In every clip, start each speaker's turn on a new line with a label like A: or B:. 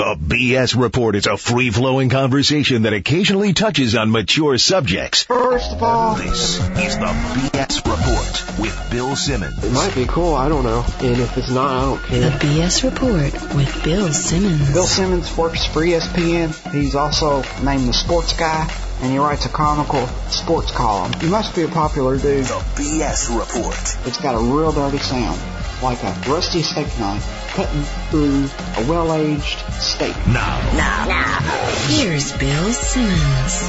A: The BS Report is a free-flowing conversation that occasionally touches on mature subjects.
B: First of all,
A: This is the BS Report with Bill Simmons.
B: it might be cool, I don't know. And if it's not, I don't
C: The
B: care.
C: BS Report with Bill Simmons.
D: Bill Simmons works for ESPN. He's also named the Sports Guy, and he writes a Chronicle sports column. He must be a popular dude.
A: The BS Report.
D: It's got a real dirty sound, like a rusty steak knife cutting through a well-aged steak.
A: Now.
C: Here's Bill Simmons.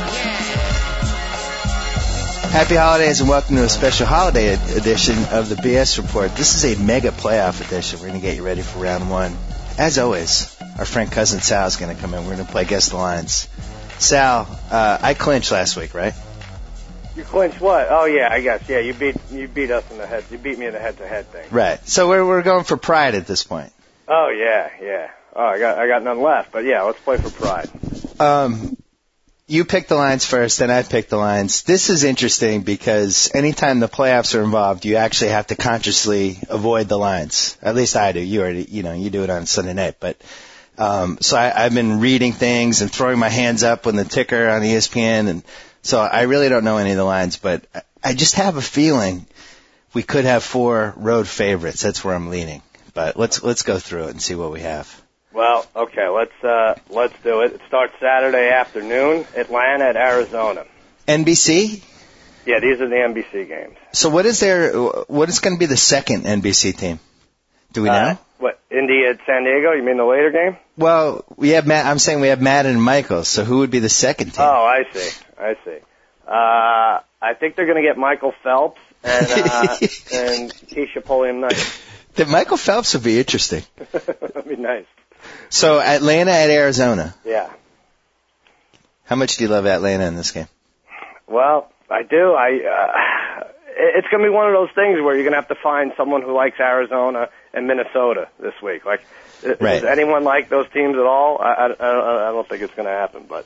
E: Happy holidays and welcome to a special holiday edition of the BS Report. This is a mega playoff edition. We're going to get you ready for round one. As always, our friend Cousin Sal is going to come in. We're going to play Guess the Lines. Sal, I clinched last week, right?
F: You clinched what? Oh yeah, I guess. Yeah, you beat us in the head. You beat me in the head-to-head thing.
E: Right. So we're going for pride at this point.
F: Oh yeah. Oh, I got none left. But yeah, let's play for pride.
E: You picked the lines first, then I picked the lines. This is interesting because anytime the playoffs are involved, you actually have to consciously avoid the lines. At least I do. You already, you do it on Sunday night. But so I've been reading things and throwing my hands up on the ticker on ESPN, and so I really don't know any of the lines. But I just have a feeling we could have 4 road favorites. That's where I'm leaning. But let's go through it and see what we have.
F: Well, okay, let's do it. It starts Saturday afternoon. Atlanta at Arizona.
E: NBC?
F: Yeah, these are the NBC games.
E: So what is going to be the second NBC team? Do we know?
F: What, Indy at San Diego? You mean the later game?
E: Well, we have Matt. I'm saying we have Madden and Michael. So who would be the second team?
F: Oh, I see. I think they're going to get Michael Phelps and Keisha Pulliam-Knight.
E: That Michael Phelps would be interesting.
F: That'd be nice.
E: So Atlanta at Arizona.
F: Yeah.
E: How much do you love Atlanta in this game?
F: Well, I do. It's going to be one of those things where you're going to have to find someone who likes Arizona and Minnesota this week. Like,
E: Right.
F: Does anyone like those teams at all? I don't think it's going to happen. But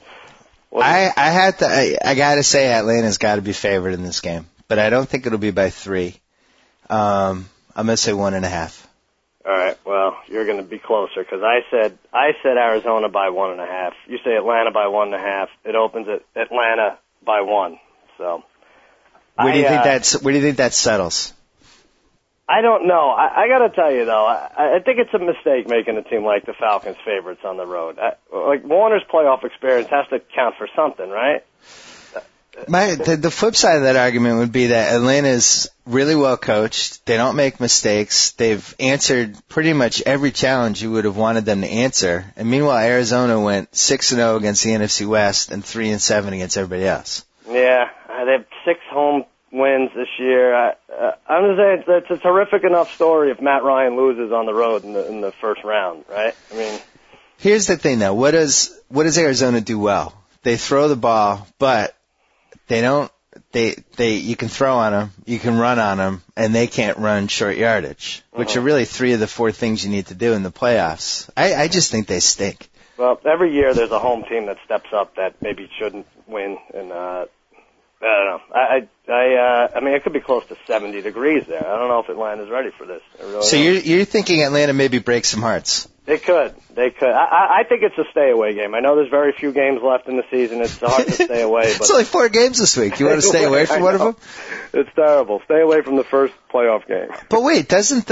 E: I got to say Atlanta's got to be favored in this game, but I don't think it'll be by 3. I'm going to say 1.5.
F: All right. Well, you're going to be closer because I said Arizona by 1.5. You say Atlanta by 1.5. It opens at Atlanta by 1. So.
E: Where do you think that settles?
F: I don't know. I got to tell you though, I think it's a mistake making a team like the Falcons favorites on the road. Like Warner's playoff experience has to count for something, right?
E: The flip side of that argument would be that Atlanta's really well coached. They don't make mistakes. They've answered pretty much every challenge you would have wanted them to answer. And meanwhile, Arizona went 6-0 against the NFC West and 3-7 against everybody else.
F: Yeah, they have 6 home wins this year. I'm going to say it's a terrific enough story if Matt Ryan loses on the road in the first round, right? I mean,
E: here's the thing though. What does Arizona do well? They throw the ball, but they don't. You can throw on them, you can run on them, and they can't run short yardage, which are really 3 of the 4 things you need to do in the playoffs. I just think they stink.
F: Well, every year there's a home team that steps up that maybe shouldn't win, and I don't know. I mean, it could be close to 70 degrees there. I don't know if Atlanta's ready for this.
E: So you're thinking Atlanta maybe breaks some hearts?
F: They could. I think it's a stay-away game. I know there's very few games left in the season. It's hard to stay away. But
E: it's only 4 games this week. You want to stay away from one of them?
F: It's terrible. Stay away from the first playoff game.
E: But wait, doesn't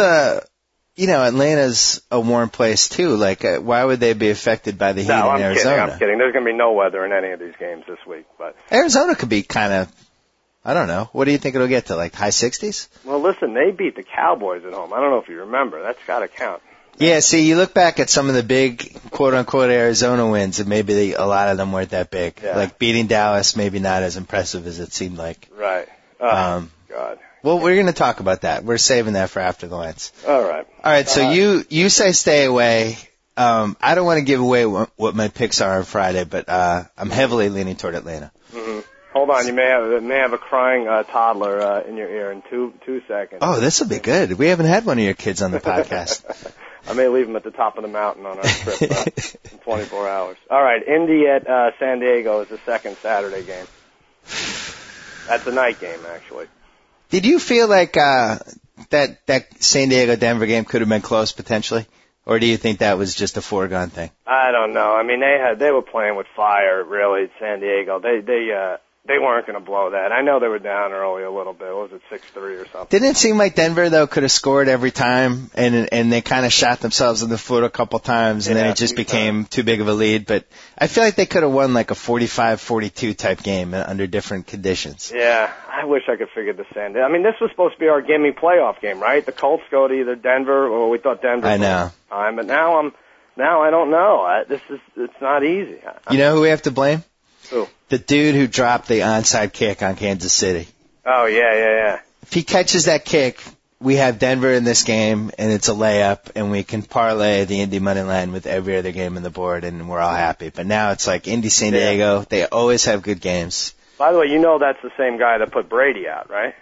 E: Atlanta's a warm place too. Like, why would they be affected by the heat in Arizona?
F: I'm kidding. There's going to be no weather in any of these games this week. But
E: Arizona could be kind of, I don't know. What do you think it'll get to, like high 60s?
F: Well, listen, they beat the Cowboys at home. I don't know if you remember. That's got to count.
E: Yeah, see, you look back at some of the big, quote-unquote, Arizona wins, and maybe a lot of them weren't that big.
F: Yeah.
E: Like beating Dallas, maybe not as impressive as it seemed like.
F: Right.
E: God. Well, we're going to talk about that. We're saving that for after the lines.
F: All right.
E: So you say stay away. I don't want to give away what my picks are on Friday, but I'm heavily leaning toward Atlanta.
F: Mm-hmm. Hold on, you may have a crying toddler in your ear in two seconds.
E: Oh, this will be good. We haven't had one of your kids on the podcast.
F: I may leave him at the top of the mountain on our trip in 24 hours. All right, Indy at San Diego is the second Saturday game. That's a night game, actually.
E: Did you feel like that San Diego-Denver game could have been close potentially? Or do you think that was just a foregone thing?
F: I don't know. I mean, they were playing with fire, really, San Diego. They weren't going to blow that. I know they were down early a little bit. Was it 6-3 or something?
E: Didn't it seem like Denver, though, could have scored every time, and they kind of shot themselves in the foot a couple times, and then it just became too big of a lead? But I feel like they could have won like a 45-42 type game under different conditions.
F: Yeah, I wish I could figure this in. I mean, this was supposed to be our gimme playoff game, right? The Colts go to either Denver, or we thought Denver.
E: I know.
F: But now I don't know. It's not easy.
E: You know who we have to blame?
F: Who?
E: The dude who dropped the onside kick on Kansas City.
F: Oh, yeah.
E: If he catches that kick, we have Denver in this game, and it's a layup, and we can parlay the Indy money line with every other game on the board, and we're all happy. But now it's like Indy San Diego. They always have good games.
F: By the way, you know that's the same guy that put Brady out, right?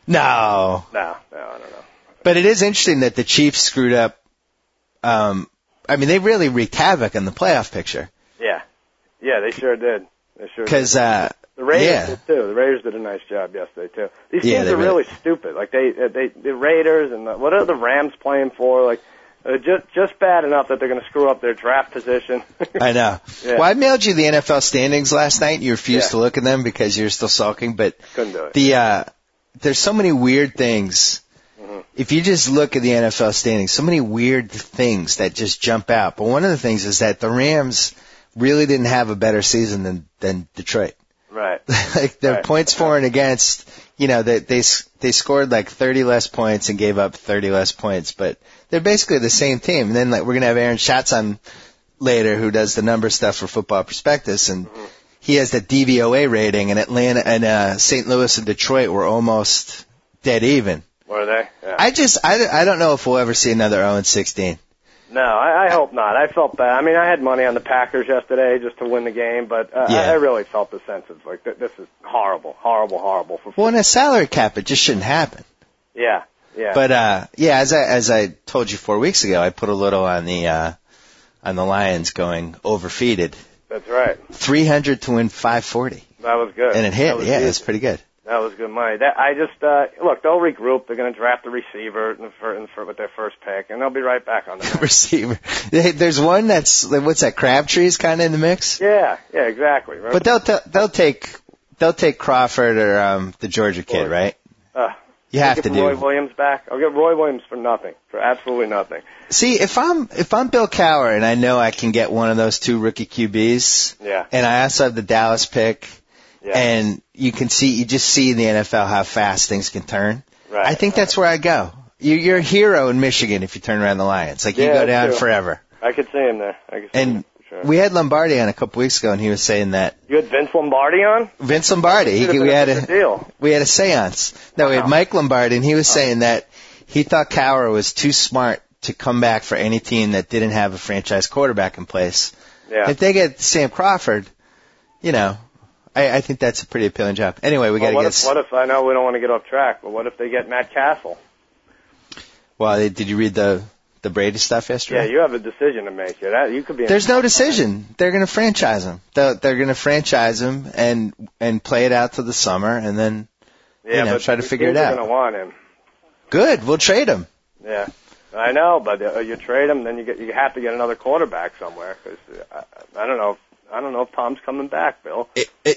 E: No.
F: No, I don't know.
E: But it is interesting that the Chiefs screwed up. I mean, they really wreaked havoc in the playoff picture.
F: Yeah, they sure did.
E: Because
F: the Raiders did too. The Raiders did a nice job yesterday too. These teams are really stupid. Like the Raiders and what are the Rams playing for? Like just bad enough that they're going to screw up their draft position.
E: I know. Yeah. Well, I mailed you the NFL standings last night. And you refused to look at them because you're still sulking. But
F: couldn't do it.
E: There's so many weird things. Mm-hmm. If you just look at the NFL standings, so many weird things that just jump out. But one of the things is that the Rams really didn't have a better season than Detroit.
F: Right.
E: Like their points for and against, they scored like 30 less points and gave up 30 less points, but they're basically the same team. And then we're going to have Aaron Schatz on later who does the number stuff for Football Prospectus, and he has the DVOA rating, and Atlanta and St. Louis and Detroit were almost dead even.
F: Were they? Yeah.
E: I don't know if we'll ever see another 0-16.
F: No, I hope not. I felt bad. I mean, I had money on the Packers yesterday just to win the game, but I really felt the sense of like this is horrible.
E: Well, in a salary cap, it just shouldn't happen.
F: Yeah.
E: But as I told you 4 weeks ago, I put a little on the Lions going overfeated.
F: That's right.
E: 300 to win 540.
F: That was good.
E: And it hit. It's pretty good.
F: That was good money. Look, they'll regroup. They're going to draft a receiver with their first pick, and they'll be right back on the
E: receiver. There's one that's what's that? Crabtree's kind of in the mix.
F: Yeah, exactly. Right?
E: But they'll take Crawford or the Georgia kid, right? You have to do
F: Roy Williams back. I'll get Roy Williams for nothing, for absolutely nothing.
E: See, if I'm Bill Cowher and I know I can get one of those two rookie QBs, and I also have the Dallas pick. Yeah. And you just see in the NFL how fast things can turn. Right. I think that's where I go. You're a hero in Michigan if you turn around the Lions. Like you go down forever.
F: I could see him there.
E: We had Lombardi on a couple weeks ago, and he was saying that.
F: You had Vince Lombardi on?
E: Vince Lombardi. We had a seance. No, we had Mike Lombardi, and he was saying that he thought Cowher was too smart to come back for any team that didn't have a franchise quarterback in place. Yeah. If they get Sam Crawford, I think that's a pretty appealing job. Anyway, we got to get.
F: What if I know we don't want to get off track, but what if they get Matt Castle?
E: Well, did you read the Brady stuff yesterday?
F: Yeah, you have a decision to make here. You could be.
E: There's no decision. They're going to franchise him. They're going to franchise him and play it out to the summer, and then try to figure it out.
F: They're going to want him.
E: Good, we'll trade him.
F: Yeah, I know, but you trade him, then you have to get another quarterback somewhere. Because I don't know. I don't know if Tom's coming back, Bill.
E: It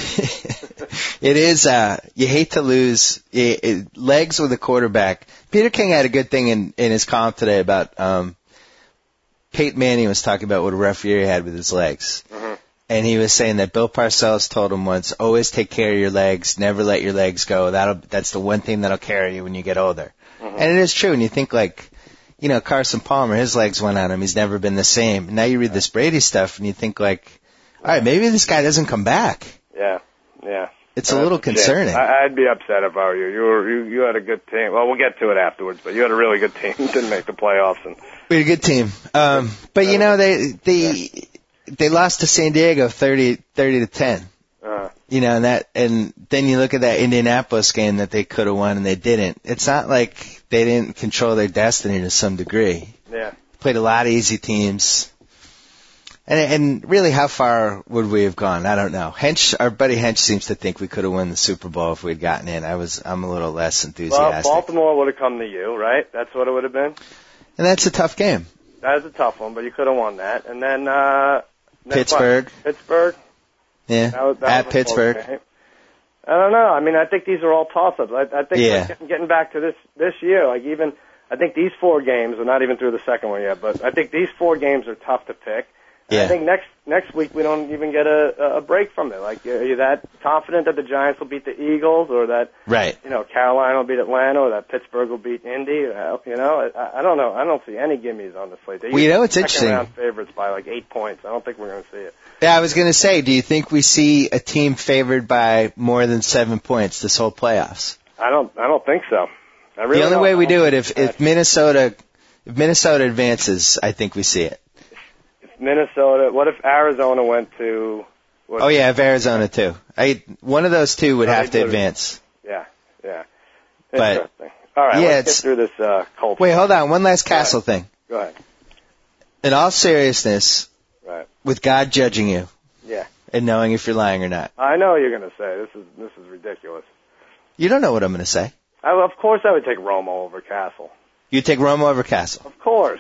E: is, you hate to lose legs with a quarterback. Peter King had a good thing in his column today about, Peyton Manning was talking about what a rough year he had with his legs. Mm-hmm. And he was saying that Bill Parcells told him once, always take care of your legs, never let your legs go. That's the one thing that'll carry you when you get older. Mm-hmm. And it is true. And you think like, Carson Palmer, his legs went on him. He's never been the same. Now you read this Brady stuff and you think like, all right, maybe this guy doesn't come back.
F: Yeah.
E: It's a little concerning.
F: I'd be upset if I were you. You had a good team. Well, we'll get to it afterwards, but you had a really good team. Didn't make the playoffs.
E: We had a good team. But they lost to San Diego 30-10. And then you look at that Indianapolis game that they could have won and they didn't. It's not like they didn't control their destiny to some degree.
F: Yeah.
E: Played a lot of easy teams. And really, how far would we have gone? I don't know. Our buddy Hench seems to think we could have won the Super Bowl if we'd gotten in. I'm a little less enthusiastic.
F: Well, Baltimore would have come to you, right? That's what it would have been.
E: And that's a tough game.
F: That was a tough one, but you could have won that. And then
E: Pittsburgh.
F: Pittsburgh.
E: Yeah.
F: That
E: at Pittsburgh.
F: I don't know. I mean, I think these are all toss-ups. I think like, getting back to this year, like even I think these 4 games, we're not even through the second one yet, but I think these 4 games are tough to pick.
E: Yeah.
F: I think next week we don't even get a break from it. Like, are you that confident that the Giants will beat the Eagles, or that Carolina will beat Atlanta, or that Pittsburgh will beat Indy? I don't know. I don't see any gimmies on the slate.
E: It's interesting.
F: Second-round favorites by like 8 points. I don't think we're going to see it.
E: Yeah, I was going to say, do you think we see a team favored by more than 7 points this whole playoffs?
F: I don't think so.
E: The only way we do it if Minnesota advances, I think we see it.
F: Minnesota. What if Arizona went to?
E: If Arizona too. One of those two would have to advance.
F: Yeah.
E: But
F: interesting. All right, let's get through this Colts.
E: Wait, hold on. One last Castle thing.
F: Go ahead.
E: In all seriousness, with God judging you, and knowing if you're lying or not.
F: I know what you're going to say. This is ridiculous.
E: You don't know what I'm going to say.
F: Of course, I would take Romo over Castle.
E: You take Romo over Castle.
F: Of course.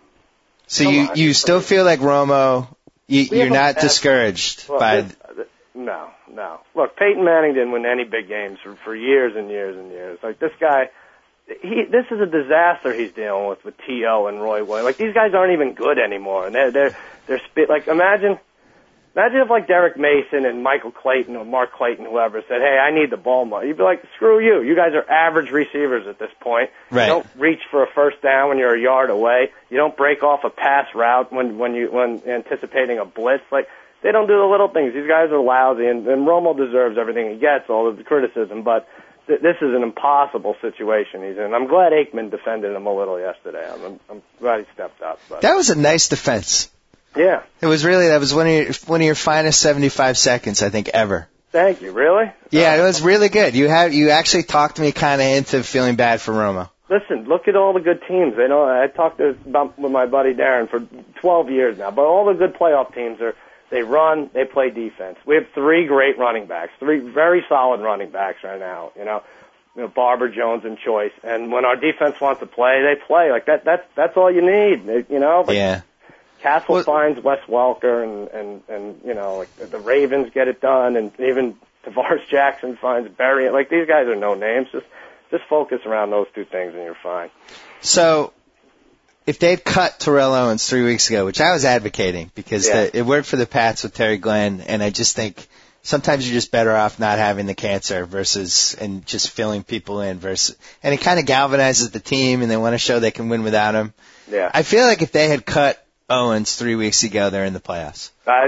E: So you still feel like Romo, you're not discouraged by...
F: No. Look, Peyton Manning didn't win any big games for years and years and years. Like, this guy, this is a disaster he's dealing with T.O. and Roy Williams. Like, these guys aren't even good anymore. And they're like, imagine if, like, Derek Mason and Michael Clayton or Mark Clayton, whoever, said, hey, I need the ball more. You'd be like, screw you. You guys are average receivers at this point.
E: Right.
F: You don't reach for a first down when you're a yard away. You don't break off a pass route when anticipating a blitz. Like, they don't do the little things. These guys are lousy, and Romo deserves everything he gets, all of the criticism, but this is an impossible situation he's in. I'm glad Aikman defended him a little yesterday. I'm glad he stepped up. But.
E: That was a nice defense.
F: Yeah.
E: That was one of your finest 75 seconds, I think, ever.
F: Thank you. Really?
E: Yeah, it was really good. You actually talked me kind of into feeling bad for Romo.
F: Listen, look at all the good teams. I talked about with my buddy Darren for 12 years now, but all the good playoff teams they run, they play defense. We have 3 great running backs, 3 very solid running backs right now. You know, Barber, Jones, and Choice. And when our defense wants to play, they play. Like that's all you need. You know.
E: Yeah.
F: Castle finds Wes Welker, and like the Ravens get it done, and even Tavares Jackson finds Berry. Like, these guys are no names. Just focus around those 2 things, and you're fine.
E: So, if they'd cut Terrell Owens 3 weeks ago, which I was advocating because it worked for the Pats with Terry Glenn, and I just think sometimes you're just better off not having the cancer and just filling people in and it kind of galvanizes the team, and they want to show they can win without him.
F: Yeah.
E: I feel like if they had cut Owens 3 weeks ago, they're in the playoffs.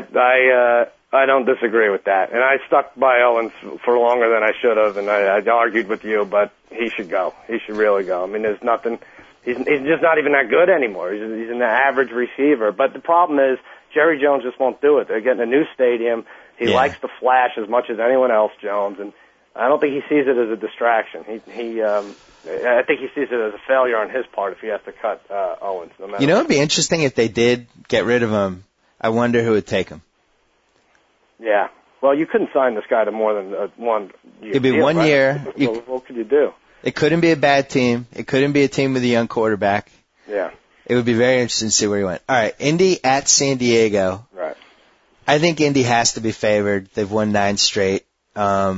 F: I don't disagree with that, and I stuck by Owens for longer than I should have, and I argued with you, but he should go. He should really go. I mean, there's nothing. He's just not even that good anymore. He's an average receiver. But the problem is Jerry Jones just won't do it. They're getting a new stadium. He likes to flash as much as anyone else, Jones, and I don't think he sees it as a distraction. I think he sees it as a failure on his part if he has to cut Owens. No matter
E: it'd be interesting if they did get rid of him. I wonder who would take him.
F: Yeah. Well, you couldn't sign this guy to more than 1 year.
E: It'd be 1 year.
F: What could you do?
E: It couldn't be a bad team. It couldn't be a team with a young quarterback.
F: Yeah.
E: It would be very interesting to see where he went. All right, Indy at San Diego.
F: Right.
E: I think Indy has to be favored. They've won 9 straight. I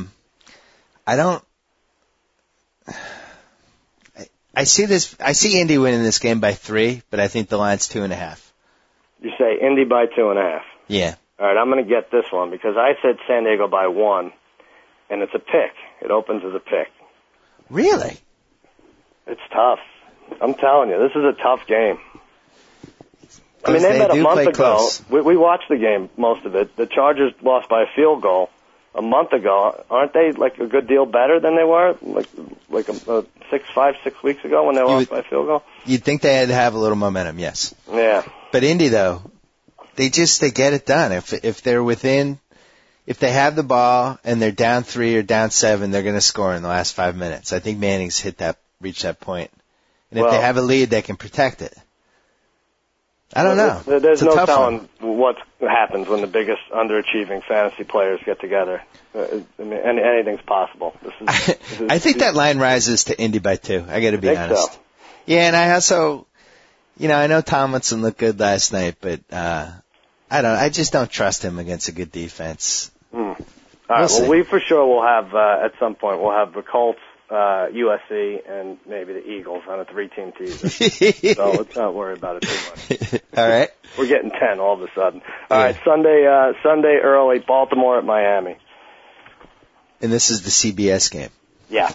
E: see Indy winning this game by 3, but I think the line's 2.5.
F: You say Indy by 2.5?
E: Yeah.
F: All right, I'm going to get this one because I said San Diego by 1, and it's a pick. It opens as a pick.
E: Really?
F: It's tough. I'm telling you, this is a tough game. I mean, they met a month ago. We watched the game, most of it. The Chargers lost by a field goal a month ago. Aren't they like a good deal better than they were like 6 weeks ago when they lost by a field goal?
E: You'd think they had to have a little momentum, yes.
F: Yeah.
E: But Indy, though, they get it done. If they're within, if they have the ball and they're down 3 or down 7, they're going to score in the last 5 minutes. I think Manning's reached that point. And if they have a lead, they can protect it. I don't know.
F: There's no telling what happens when the biggest underachieving fantasy players get together. I mean, anything's possible.
E: I think that line rises to Indy by 2. I got to be honest.
F: So.
E: Yeah, and I also, I know Tomlinson looked good last night, but I just don't trust him against a good defense.
F: All right, well, we for sure will have, at some point, we'll have the Colts, USC, and maybe the Eagles on a 3-team teaser. So let's not worry about it too much.
E: All right.
F: We're getting 10 all of a sudden. All right, Sunday early, Baltimore at Miami.
E: And this is the CBS game.
F: Yeah.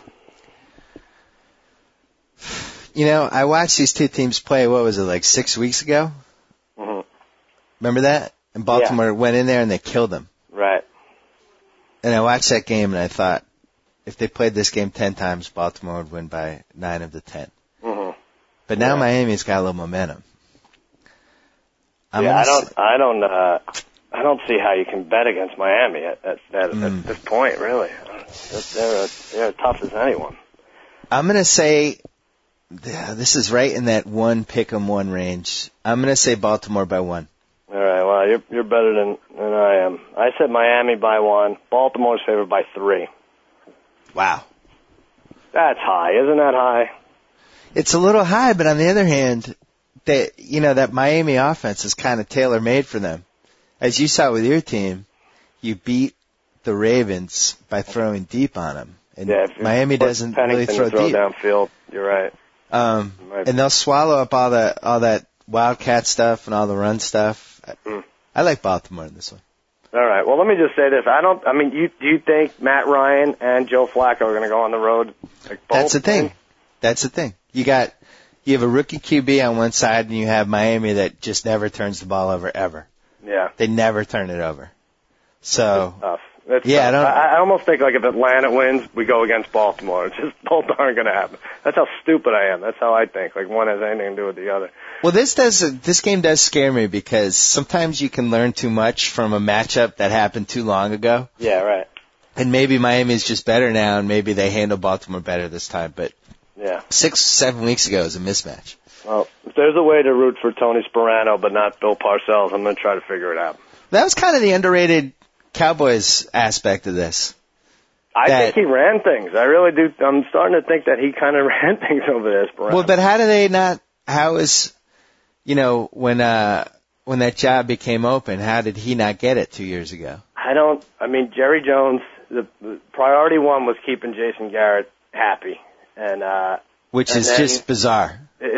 E: I watched these two teams play, what was it, like 6 weeks ago?
F: Mm-hmm.
E: Remember that? And Baltimore went in there and they killed them.
F: Right.
E: And I watched that game and I thought, if they played this game 10 times, Baltimore would win by 9 of the 10.
F: Mm-hmm.
E: But now Miami's got a little momentum.
F: I don't see how you can bet against Miami at this point, really. They're tough as anyone.
E: I'm going to say, this is right in that 1 pick 'em 1 range. I'm going to say Baltimore by 1.
F: All right, well, you're better than I am. I said Miami by 1. Baltimore's favored by 3.
E: Wow.
F: That's high. Isn't that high?
E: It's a little high, but on the other hand, that Miami offense is kind of tailor-made for them. As you saw with your team, you beat the Ravens by throwing deep on them. And Miami doesn't really throw deep.
F: Downfield. You're right.
E: And they'll swallow up all that Wildcat stuff and all the run stuff. I like Baltimore in this one.
F: All right. Well, let me just say this. Do you think Matt Ryan and Joe Flacco are going to go on the road? Like both?
E: That's the thing. That's the thing. You have a rookie QB on one side, and you have Miami that just never turns the ball over ever.
F: Yeah.
E: They never turn it over. So.
F: That's tough. I almost think like if Atlanta wins, we go against Baltimore. It's just both aren't going to happen. That's how stupid I am. That's how I think. Like one has anything to do with the other.
E: Well, this game does scare me because sometimes you can learn too much from a matchup that happened too long ago.
F: Yeah, right.
E: And maybe Miami's just better now, and maybe they handle Baltimore better this time. But 6-7 weeks ago was a mismatch.
F: Well, if there's a way to root for Tony Sparano but not Bill Parcells, I'm going to try to figure it out.
E: That was kind of the underrated Cowboys aspect of this.
F: I think he ran things. I really do. I'm starting to think that he kind of ran things over there, Sparano.
E: Well, but how do they not? How is, when that job became open, how did he not get it 2 years ago?
F: Jerry Jones. The priority one was keeping Jason Garrett happy, and
E: which is just bizarre.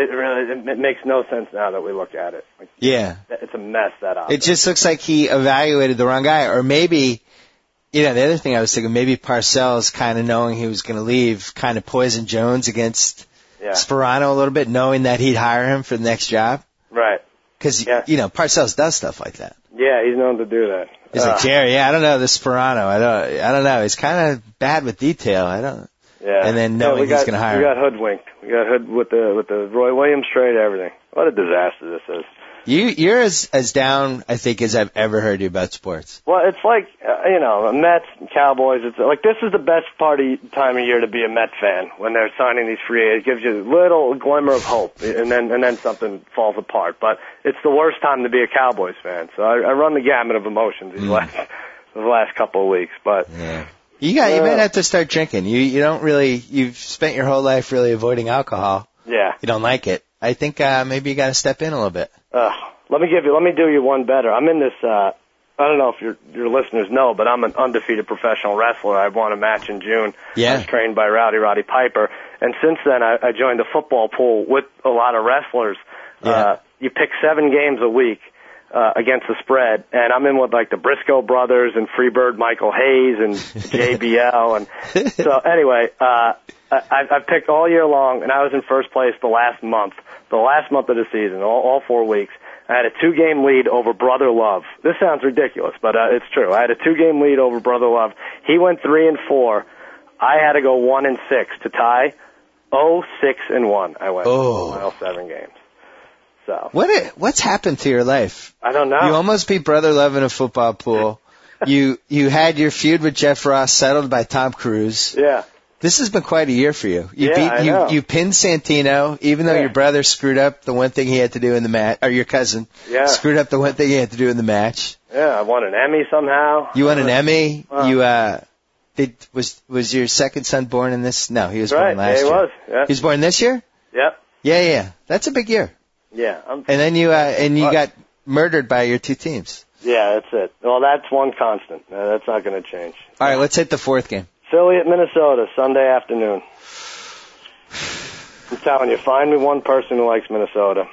F: It makes no sense now that we look at it. It's a mess, that offense.
E: It just looks like he evaluated the wrong guy, or maybe, the other thing I was thinking, maybe Parcells, kind of knowing he was going to leave, kind of poisoned Jones against Sparano a little bit, knowing that he'd hire him for the next job.
F: Right.
E: Because Parcells does stuff like that.
F: Yeah, he's known to do that.
E: He's like, Jerry, I don't know this Sparano. I don't know. He's kind of bad with detail.
F: Yeah.
E: And then knowing he's going to hire him.
F: We got hoodwinked. We got hood with the Roy Williams trade, everything. What a disaster this is.
E: You're as down, I think, as I've ever heard you about sports.
F: Well, it's like, Mets, Cowboys. It's like this is the best time of year to be a Met fan when they're signing these free agents. It gives you a little glimmer of hope, and then something falls apart. But it's the worst time to be a Cowboys fan. So I run the gamut of emotions the last couple of weeks. But
E: you might have to start drinking. You've spent your whole life really avoiding alcohol.
F: Yeah.
E: You don't like it. I think maybe you got to step in a little bit.
F: Let me do you one better. I'm in this. I don't know if your listeners know, but I'm an undefeated professional wrestler. I won a match in June.
E: Yeah.
F: I was trained by Roddy Piper, and since then I joined the football pool with a lot of wrestlers.
E: Yeah.
F: You pick 7 games a week against the spread, and I'm in with like the Briscoe brothers and Freebird Michael Hayes and JBL, and so anyway, I've picked all year long, and I was in first place the last month of the season, all 4 weeks. I had a 2-game lead over Brother Love. This sounds ridiculous, but it's true. I had a 2-game lead over Brother Love. He went 3-4. I had to go 1-6 to tie. 0-6-1. I went all 7 games. So
E: what's happened to your life?
F: I don't know.
E: You almost beat Brother Love in a football pool. You had your feud with Jeff Ross settled by Tom Cruise.
F: Yeah.
E: This has been quite a year for you.
F: I know.
E: You pinned Santino, even though your brother screwed up the one thing he had to do in the match, or your cousin screwed up the one thing he had to do in the match.
F: Yeah, I won an Emmy somehow.
E: You won an Emmy.
F: Wow.
E: Was your second son born in this? No, he was born last year.
F: He was. Yeah.
E: He was born this year?
F: Yep.
E: Yeah. That's a big year.
F: Yeah.
E: And then you got murdered by your two teams.
F: Yeah, that's it. Well, that's one constant. That's not going to change.
E: All right, let's hit the fourth game.
F: Philly at Minnesota, Sunday afternoon. I'm telling you, find me one person who likes Minnesota.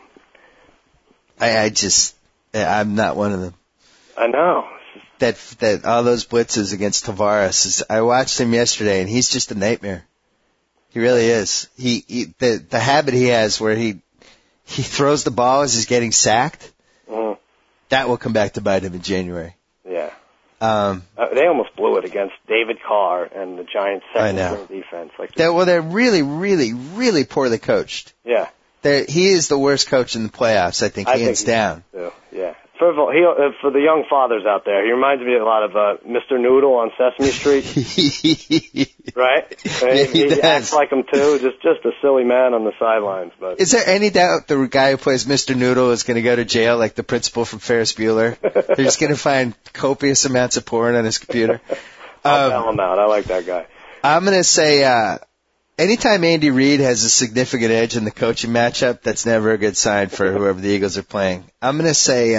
E: I'm not one of them.
F: I know.
E: That all those blitzes against Tavares, I watched him yesterday, and he's just a nightmare. He really is. The habit he has where he throws the ball as he's getting sacked.
F: Mm-hmm.
E: That will come back to bite him in January.
F: Yeah. They almost blew it against David Carr and the Giants' second-string defense.
E: They're really, really, really poorly coached.
F: Yeah.
E: He is the worst coach in the playoffs, I think, hands down.
F: Yeah. First of all, for the young fathers out there, he reminds me a lot of Mr. Noodle on Sesame Street. Right?
E: Yeah,
F: he acts like him, too. Just a silly man on the sidelines. But
E: is there any doubt the guy who plays Mr. Noodle is going to go to jail like the principal from Ferris Bueller? They're just going to find copious amounts of porn on his computer.
F: I'll tell him out. I like that guy.
E: I'm going to say anytime Andy Reid has a significant edge in the coaching matchup, that's never a good sign for whoever the Eagles are playing. I'm going to say,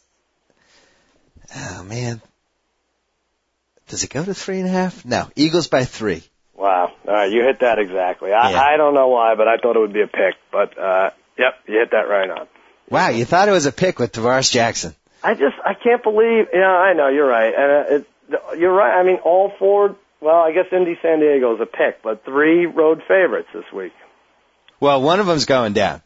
E: does it go to 3.5? No, Eagles by 3.
F: Wow. All right, you hit that exactly. I don't know why, but I thought it would be a pick. But, yep, you hit that right on.
E: Wow, you thought it was a pick with Tavares Jackson.
F: I can't believe, I know, you're right. And you're right. I mean, all four, well, I guess Indy San Diego is a pick, but 3 road favorites this week.
E: Well, one of them's going down.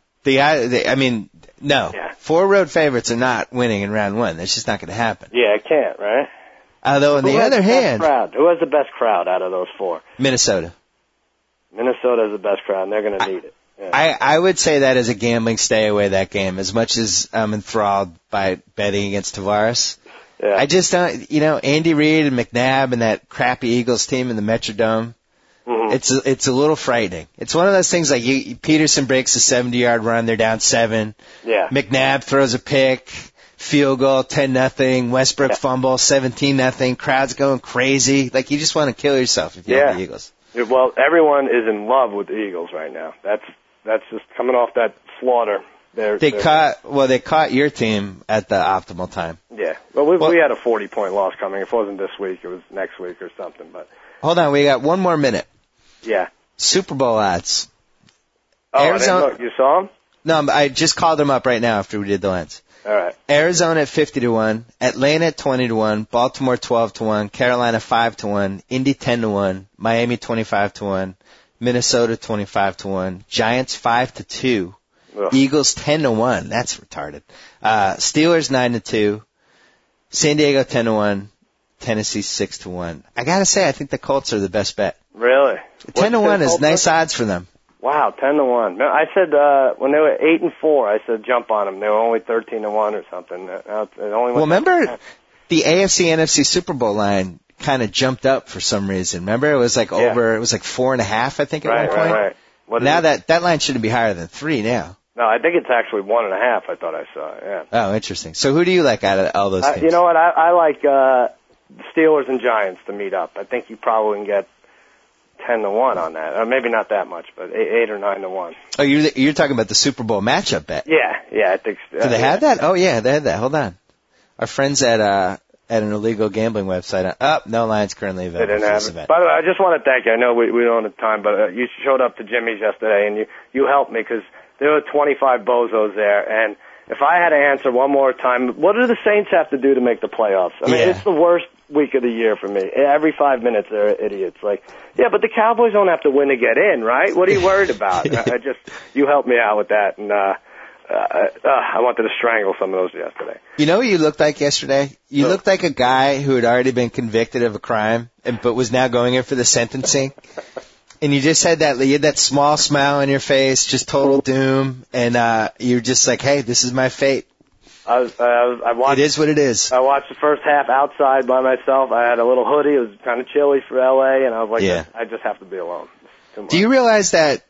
E: No.
F: Yeah.
E: 4 road favorites are not winning in round 1. That's just not going to happen.
F: Yeah, it can't, right?
E: Although, on the other hand...
F: Who has the best crowd out of those 4?
E: Minnesota.
F: Minnesota has the best crowd, and they're going to need it. Yeah.
E: I would say that as a gambling stay away that game, as much as I'm enthralled by betting against Tavares.
F: Yeah.
E: I just don't, Andy Reid and McNabb and that crappy Eagles team in the Metrodome, it's a little frightening. It's one of those things like Peterson breaks a 70-yard run, they're down 7.
F: Yeah.
E: McNabb throws a pick, field goal, 10-0, Westbrook fumble, 17-0, crowd's going crazy. Like, you just want to kill yourself if you have the Eagles.
F: Well, everyone is in love with the Eagles right now. That's just coming off that slaughter. They
E: caught your team at the optimal time.
F: Yeah. Well, we had a 40-point loss coming. If it wasn't this week, it was next week or something. But
E: hold on, we got one more minute.
F: Yeah.
E: Super Bowl odds.
F: Oh, Arizona. I didn't look. You saw them?
E: No, I just called them up right now after we did the lines.
F: All right.
E: Arizona at 50-1, Atlanta at 20-1, Baltimore 12-1, Carolina 5-1, Indy 10-1, Miami 25-1, Minnesota 25-1, Giants 5-2. Ugh. Eagles 10-1. That's retarded. Steelers 9-2. San Diego 10-1. Tennessee 6-1. I gotta say, I think the Colts are the best bet.
F: Really?
E: 10-1 is nice odds for them.
F: Wow, 10-1. I said when they were 8-4, I said jump on them. They were only 13-1 or something.
E: Remember the AFC NFC Super Bowl line kind of jumped up for some reason. Remember, it was like over. It was like 4.5, I think, at one point.
F: Right.
E: Now that line shouldn't be higher than 3 now.
F: No, I think it's actually 1.5. I thought I saw. Yeah.
E: Oh, interesting. So who do you like out of all those teams?
F: You know what? I like Steelers and Giants to meet up. I think you probably can get 10-1 on that. Or maybe not that much, but 8 or 9-1.
E: Oh, you're talking about the Super Bowl matchup bet?
F: Yeah, I think.
E: Do they have that? Oh yeah, they had that. Hold on. Our friends at an illegal gambling website. No lines currently available.
F: They didn't have it. By the way, I just want to thank you. I know we don't have time, but you showed up to Jimmy's yesterday, and you helped me because there were 25 bozos there, and if I had to answer one more time, what do the Saints have to do to make the playoffs? I mean, it's the worst week of the year for me. Every 5 minutes, they're idiots. Like, yeah, but the Cowboys don't have to win to get in, right? What are you worried about? You helped me out with that, and I wanted to strangle some of those yesterday.
E: You know what you looked like yesterday? You looked like a guy who had already been convicted of a crime, but was now going in for the sentencing. And you just had that small smile on your face, just total doom, and you're just like, hey, this is my fate.
F: I watched.
E: It is what it is.
F: I watched the first half outside by myself. I had a little hoodie. It was kind of chilly for LA, and I was like, I just have to be alone.
E: Do you realize that?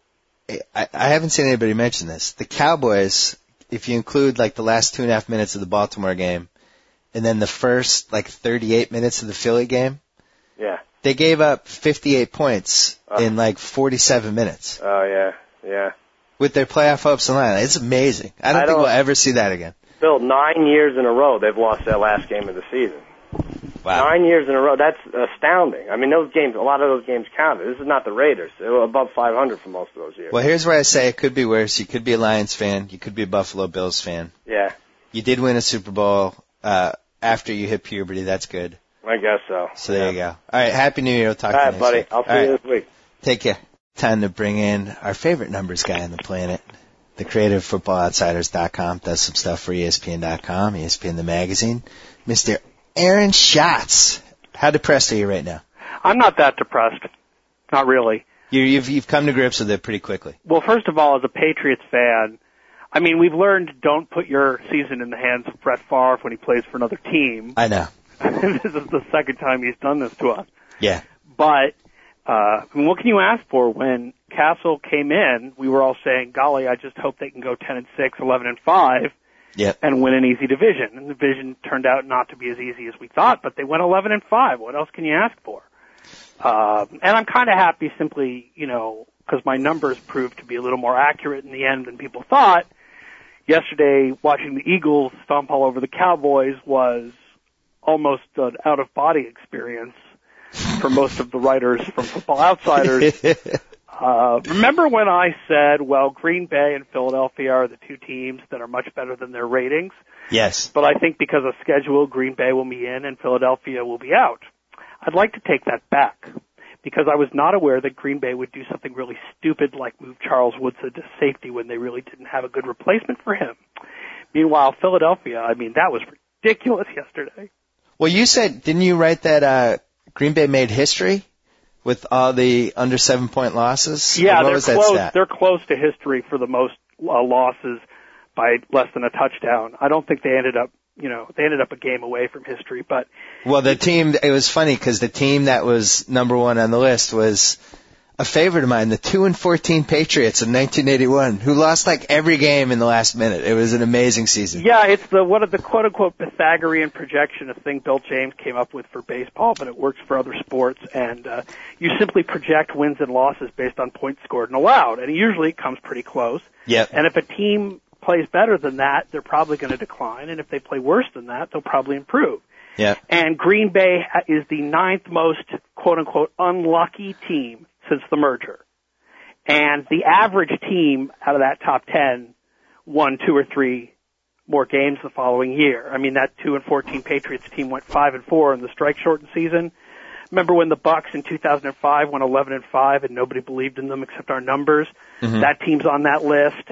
E: I haven't seen anybody mention this. The Cowboys, if you include like the last 2.5 minutes of the Baltimore game, and then the first like 38 minutes of the Philly game, they gave up 58 points in like 47 minutes.
F: Oh yeah.
E: with their playoff hopes on the line. It's amazing. I don't think we'll ever see that again.
F: Bill, 9 years in a row they've lost that last game of the season.
E: Wow.
F: 9 years in a row. That's astounding. I mean, those games, a lot of those games counted. This is not the Raiders. They were above 500 for most of those years.
E: Well, here's where I say it could be worse. You could be a Lions fan. You could be a Buffalo Bills fan.
F: Yeah.
E: You did win a Super Bowl after you hit puberty. That's good.
F: I guess so.
E: So there you go. All right. Happy New Year. We'll talk to you next
F: buddy.
E: week.
F: I'll see you this week.
E: Take care. Time to bring in our favorite numbers guy on the planet, the creator of FootballOutsiders.com, does some stuff for ESPN.com, ESPN the magazine, Mr. Aaron Schatz. How depressed are you right now?
G: I'm not that depressed. Not really.
E: You've come to grips with it pretty quickly.
G: Well, first of all, as a Patriots fan, I mean, we've learned don't put your season in the hands of Brett Favre when he plays for another team.
E: I know.
G: This is the second time he's done this to us.
E: Yeah.
G: But, I mean, what can you ask for? When Castle came in, we were all saying, golly, I just hope they can go 10-6, 11-5.
E: Yep.
G: And win an easy division. And the division turned out not to be as easy as we thought, but they went 11-5. What else can you ask for? And I'm kind of happy simply, because my numbers proved to be a little more accurate in the end than people thought. Yesterday, watching the Eagles stomp all over the Cowboys was almost an out-of-body experience for most of the writers from Football Outsiders. Remember when I said, well, Green Bay and Philadelphia are the two teams that are much better than their ratings?
E: Yes.
G: But I think because of schedule, Green Bay will be in and Philadelphia will be out. I'd like to take that back because I was not aware that Green Bay would do something really stupid like move Charles Woodson to safety when they really didn't have a good replacement for him. Meanwhile, Philadelphia, I mean, that was ridiculous yesterday.
E: Well, you said, didn't you write that Green Bay made history with all the under 7-point losses?
G: Yeah,
E: they're
G: close. They're close to history for the most losses by less than a touchdown. I don't think they ended up a game away from history, but.
E: Well, it was funny because the team that was number one on the list was a favorite of mine, the 2-14 Patriots in 1981, who lost like every game in the last minute. It was an amazing season.
G: Yeah, it's the quote unquote Pythagorean projection, a thing Bill James came up with for baseball, but it works for other sports. And you simply project wins and losses based on points scored and allowed, and usually it comes pretty close.
E: Yep.
G: And if a team plays better than that, they're probably going to decline, and if they play worse than that, they'll probably improve.
E: Yeah.
G: And Green Bay is the 9th most quote unquote unlucky team since the merger. And the average team out of that top 10 won 2 or 3 more games the following year. I mean, that 2-14 Patriots team went 5-4 in the strike-shortened season. Remember when the Bucks in 2005 went 11-5 and nobody believed in them except our numbers? Mm-hmm. That team's on that list.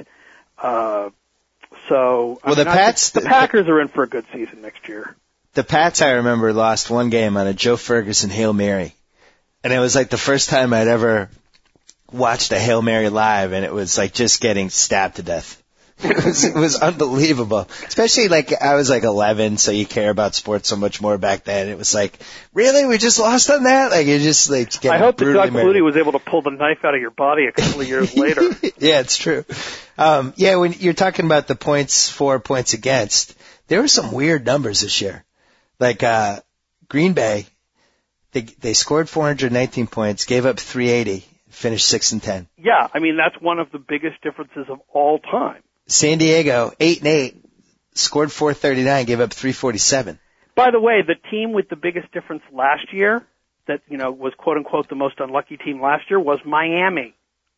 G: The Packers are in for a good season next year.
E: The Pats, I remember, lost one game on a Joe Ferguson Hail Mary. And it was like the first time I'd ever watched a Hail Mary live, and it was like just getting stabbed to death. It was unbelievable. Especially like I was like 11, so you care about sports so much more back then. It was like, really? We just lost on that? Like you just like getting
G: I hope that Doug
E: murdered.
G: Flutie was able to pull the knife out of your body a couple of years later.
E: Yeah, it's true. When you're talking about the points for, points against, there were some weird numbers this year. Like Green Bay, they scored 419 points, gave up 380, finished 6-10.
G: Yeah, I mean that's one of the biggest differences of all time.
E: San Diego, 8-8, scored 439, gave up 347.
G: By the way, the team with the biggest difference last year, that was quote unquote the most unlucky team last year, was Miami.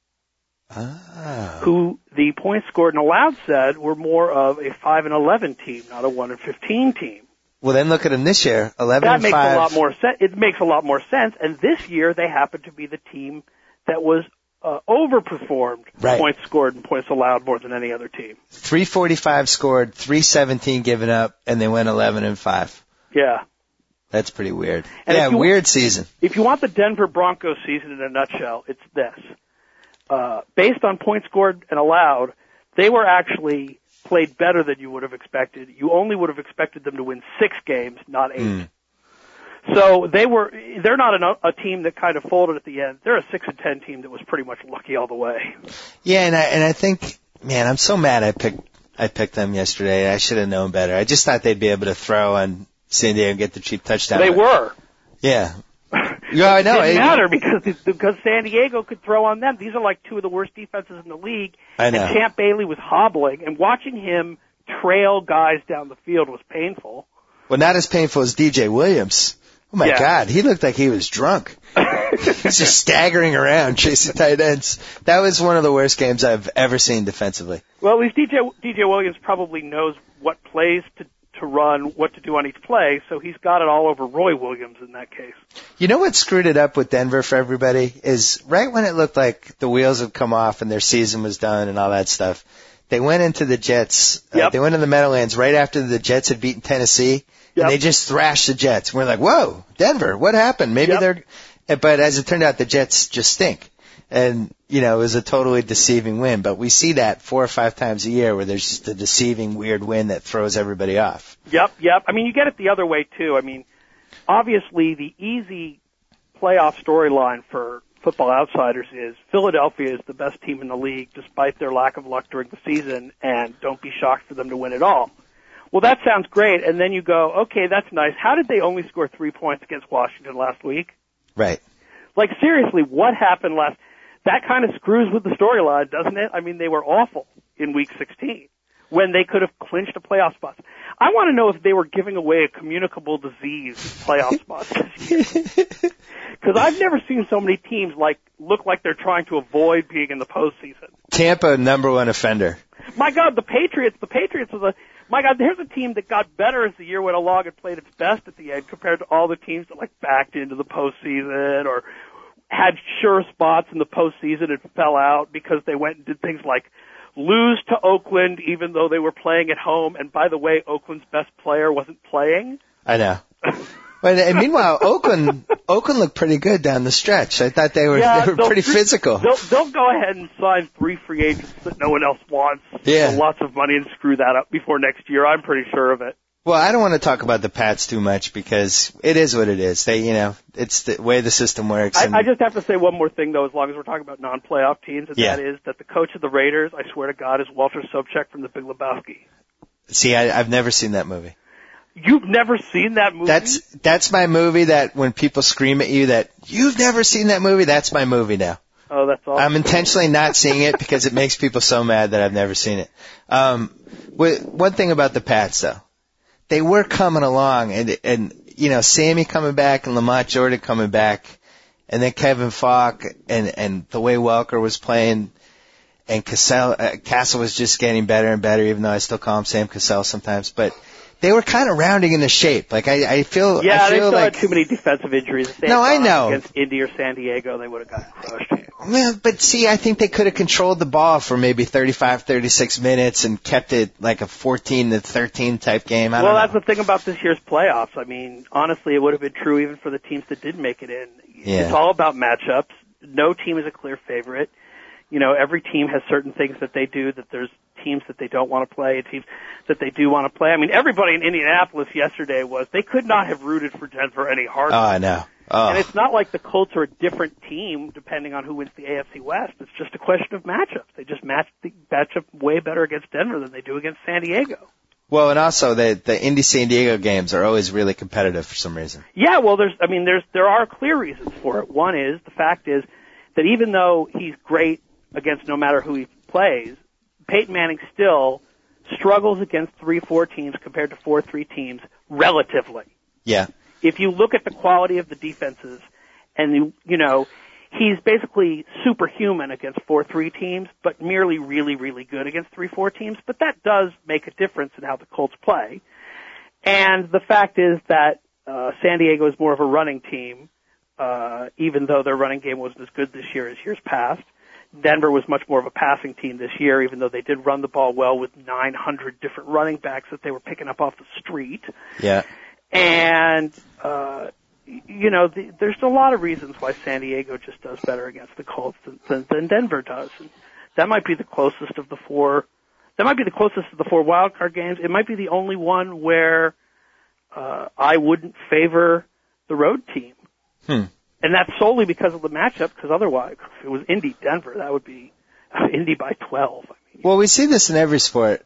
G: Who the points scored and allowed said were more of a 5-11 team, not a 1-15 team.
E: Well, then look at them this year, 11-5.
G: That makes a lot more sense. It makes a lot more sense. And this year they happen to be the team that was overperformed points scored and points allowed more than any other team.
E: 345 scored, 317 given up, and they went 11-5.
G: Yeah.
E: That's pretty weird.
G: And
E: weird season.
G: If you want the Denver Broncos season in a nutshell, it's this. Based on points scored and allowed, they were actually played better than you would have expected. You only would have expected them to win 6 games, not 8. So they're not a team that kind of folded at the end. They're a 6-10 team that was pretty much lucky all the way.
E: Yeah, and I think, man, I'm so mad I picked them yesterday. I should have known better. I just thought they'd be able to throw on San Diego and get the cheap touchdown.
G: They were.
E: Yeah. Yeah, I know.
G: It didn't matter because San Diego could throw on them. These are like two of the worst defenses in the league.
E: I know.
G: And Champ Bailey was hobbling, and watching him trail guys down the field was painful.
E: Well, not as painful as DJ Williams. Oh my God, he looked like he was drunk. He's just staggering around chasing tight ends. That was one of the worst games I've ever seen defensively.
G: Well, at least DJ Williams probably knows what plays to run, what to do on each play, so he's got it all over Roy Williams in that case.
E: You know what screwed it up with Denver for everybody is right when it looked like the wheels had come off and their season was done and all that stuff, they went into the Jets. They went in the Meadowlands right after the Jets had beaten Tennessee, and they just thrashed the Jets. We're like, whoa, Denver, what happened? Maybe they're... But as it turned out, the Jets just stink. And, you know, it was a totally deceiving win. But we see that 4 or 5 times a year where there's just a deceiving, weird win that throws everybody off.
G: Yep. I mean, you get it the other way, too. I mean, obviously the easy playoff storyline for Football Outsiders is Philadelphia is the best team in the league despite their lack of luck during the season, and don't be shocked for them to win it all. Well, that sounds great. And then you go, okay, that's nice. How did they only score 3 points against Washington last week?
E: Right.
G: Like, seriously, what happened last... That kind of screws with the storyline, doesn't it? I mean, they were awful in Week 16 when they could have clinched a playoff spot. I want to know if they were giving away a communicable disease playoff spots this year. Because I've never seen so many teams look like they're trying to avoid being in the postseason.
E: Tampa, number one offender.
G: My God, the Patriots was my God, there's a team that got better as the year went along and played its best at the end compared to all the teams that backed into the postseason or had sure spots in the postseason and fell out because they went and did things like lose to Oakland even though they were playing at home. And by the way, Oakland's best player wasn't playing.
E: I know. And meanwhile, Oakland looked pretty good down the stretch. I thought they were pretty physical.
G: They'll go ahead and sign 3 free agents that no one else wants for lots of money and screw that up before next year. I'm pretty sure of it.
E: Well, I don't want to talk about the Pats too much because it is what it is. It's the way the system works.
G: I just have to say one more thing, though, as long as we're talking about non-playoff teams, and that is that the coach of the Raiders, I swear to God, is Walter Sobchak from The Big Lebowski.
E: See, I've never seen that movie.
G: You've never seen that movie?
E: That's my movie that when people scream at you that you've never seen that movie, that's my movie now.
G: Oh, that's awesome.
E: I'm intentionally not seeing it because it makes people so mad that I've never seen it. One thing about the Pats, though. They were coming along, and Sammy coming back and Lamont Jordan coming back, and then Kevin Falk and the way Welker was playing, and Castle was just getting better and better, even though I still call him Sam Cassell sometimes. But they were kind of rounding into shape. Like I feel
G: they still had too many defensive injuries.
E: I know.
G: Against Indy or San Diego, they would have gotten crushed.
E: Well, but see, I think they could have controlled the ball for maybe 35, 36 minutes and kept it like a 14-13 type game. I don't know.
G: That's the thing about this year's playoffs. I mean, honestly, it would have been true even for the teams that did make it in.
E: Yeah.
G: It's all about matchups. No team is a clear favorite. Every team has certain things that they do, that there's teams that they don't want to play, teams that they do want to play. I mean, everybody in Indianapolis yesterday they could not have rooted for Denver any harder.
E: Oh, I know. Oh.
G: And it's not like the Colts are a different team depending on who wins the AFC West. It's just a question of matchups. They just match up way better against Denver than they do against San Diego.
E: Well, and also the Indy-San Diego games are always really competitive for some reason.
G: Yeah, well, there are clear reasons for it. One is, the fact is that even though he's great against no matter who he plays, Peyton Manning still struggles against 3-4 teams compared to 4-3 teams relatively.
E: Yeah.
G: If you look at the quality of the defenses and, he's basically superhuman against 4-3 teams, but merely really, really good against 3-4 teams. But that does make a difference in how the Colts play. And the fact is that San Diego is more of a running team, even though their running game wasn't as good this year as years past. Denver was much more of a passing team this year, even though they did run the ball well with 900 different running backs that they were picking up off the street.
E: Yeah.
G: And, there's a lot of reasons why San Diego just does better against the Colts than Denver does. And that might be the closest of the 4 wildcard games. It might be the only one where I wouldn't favor the road team. And that's solely because of the matchup, because otherwise, if it was Indy-Denver, that would be Indy by 12.
E: Well, we see this in every sport.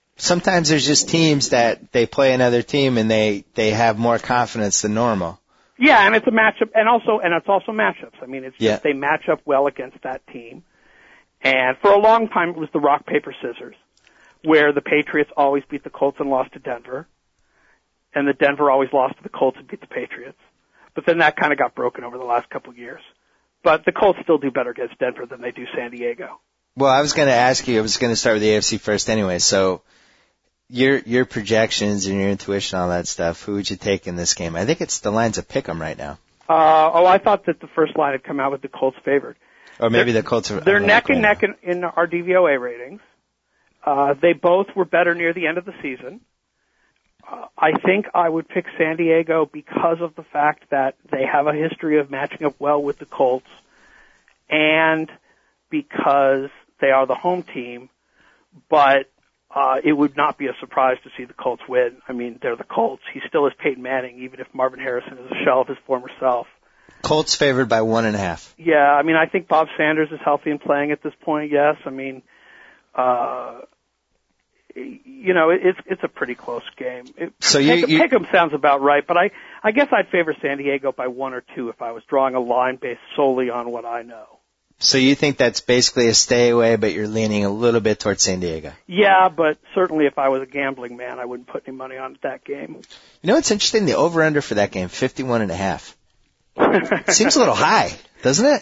E: Sometimes there's just teams that they play another team and they have more confidence than normal.
G: Yeah, and it's a matchup, and it's also matchups. I mean, it's just they match up well against that team. And for a long time, it was the rock, paper, scissors, where the Patriots always beat the Colts and lost to Denver, and the Denver always lost to the Colts and beat the Patriots. But then that kind of got broken over the last couple of years. But the Colts still do better against Denver than they do San Diego.
E: Well, I was going to ask you, I was going to start with the AFC first anyway, so your projections and your intuition, all that stuff, who would you take in this game? I think it's the line's a pick 'em right now.
G: I thought that the first line had come out with the Colts favored.
E: Or maybe the Colts are...
G: They're neck and neck in our DVOA ratings. They both were better near the end of the season. I think I would pick San Diego because of the fact that they have a history of matching up well with the Colts and because they are the home team, but it would not be a surprise to see the Colts win. I mean, they're the Colts. He still is Peyton Manning, even if Marvin Harrison is a shell of his former self.
E: Colts favored by 1.5.
G: Yeah, I mean, I think Bob Sanders is healthy and playing at this point, yes. I mean, it's a pretty close game. Pick 'em sounds about right, but I guess I'd favor San Diego by 1 or 2 if I was drawing a line based solely on what I know.
E: So you think that's basically a stay away, but you're leaning a little bit towards San Diego?
G: Yeah, but certainly if I was a gambling man, I wouldn't put any money on that game.
E: You know what's interesting? The over-under for that game, 51.5. Seems a little high, doesn't it?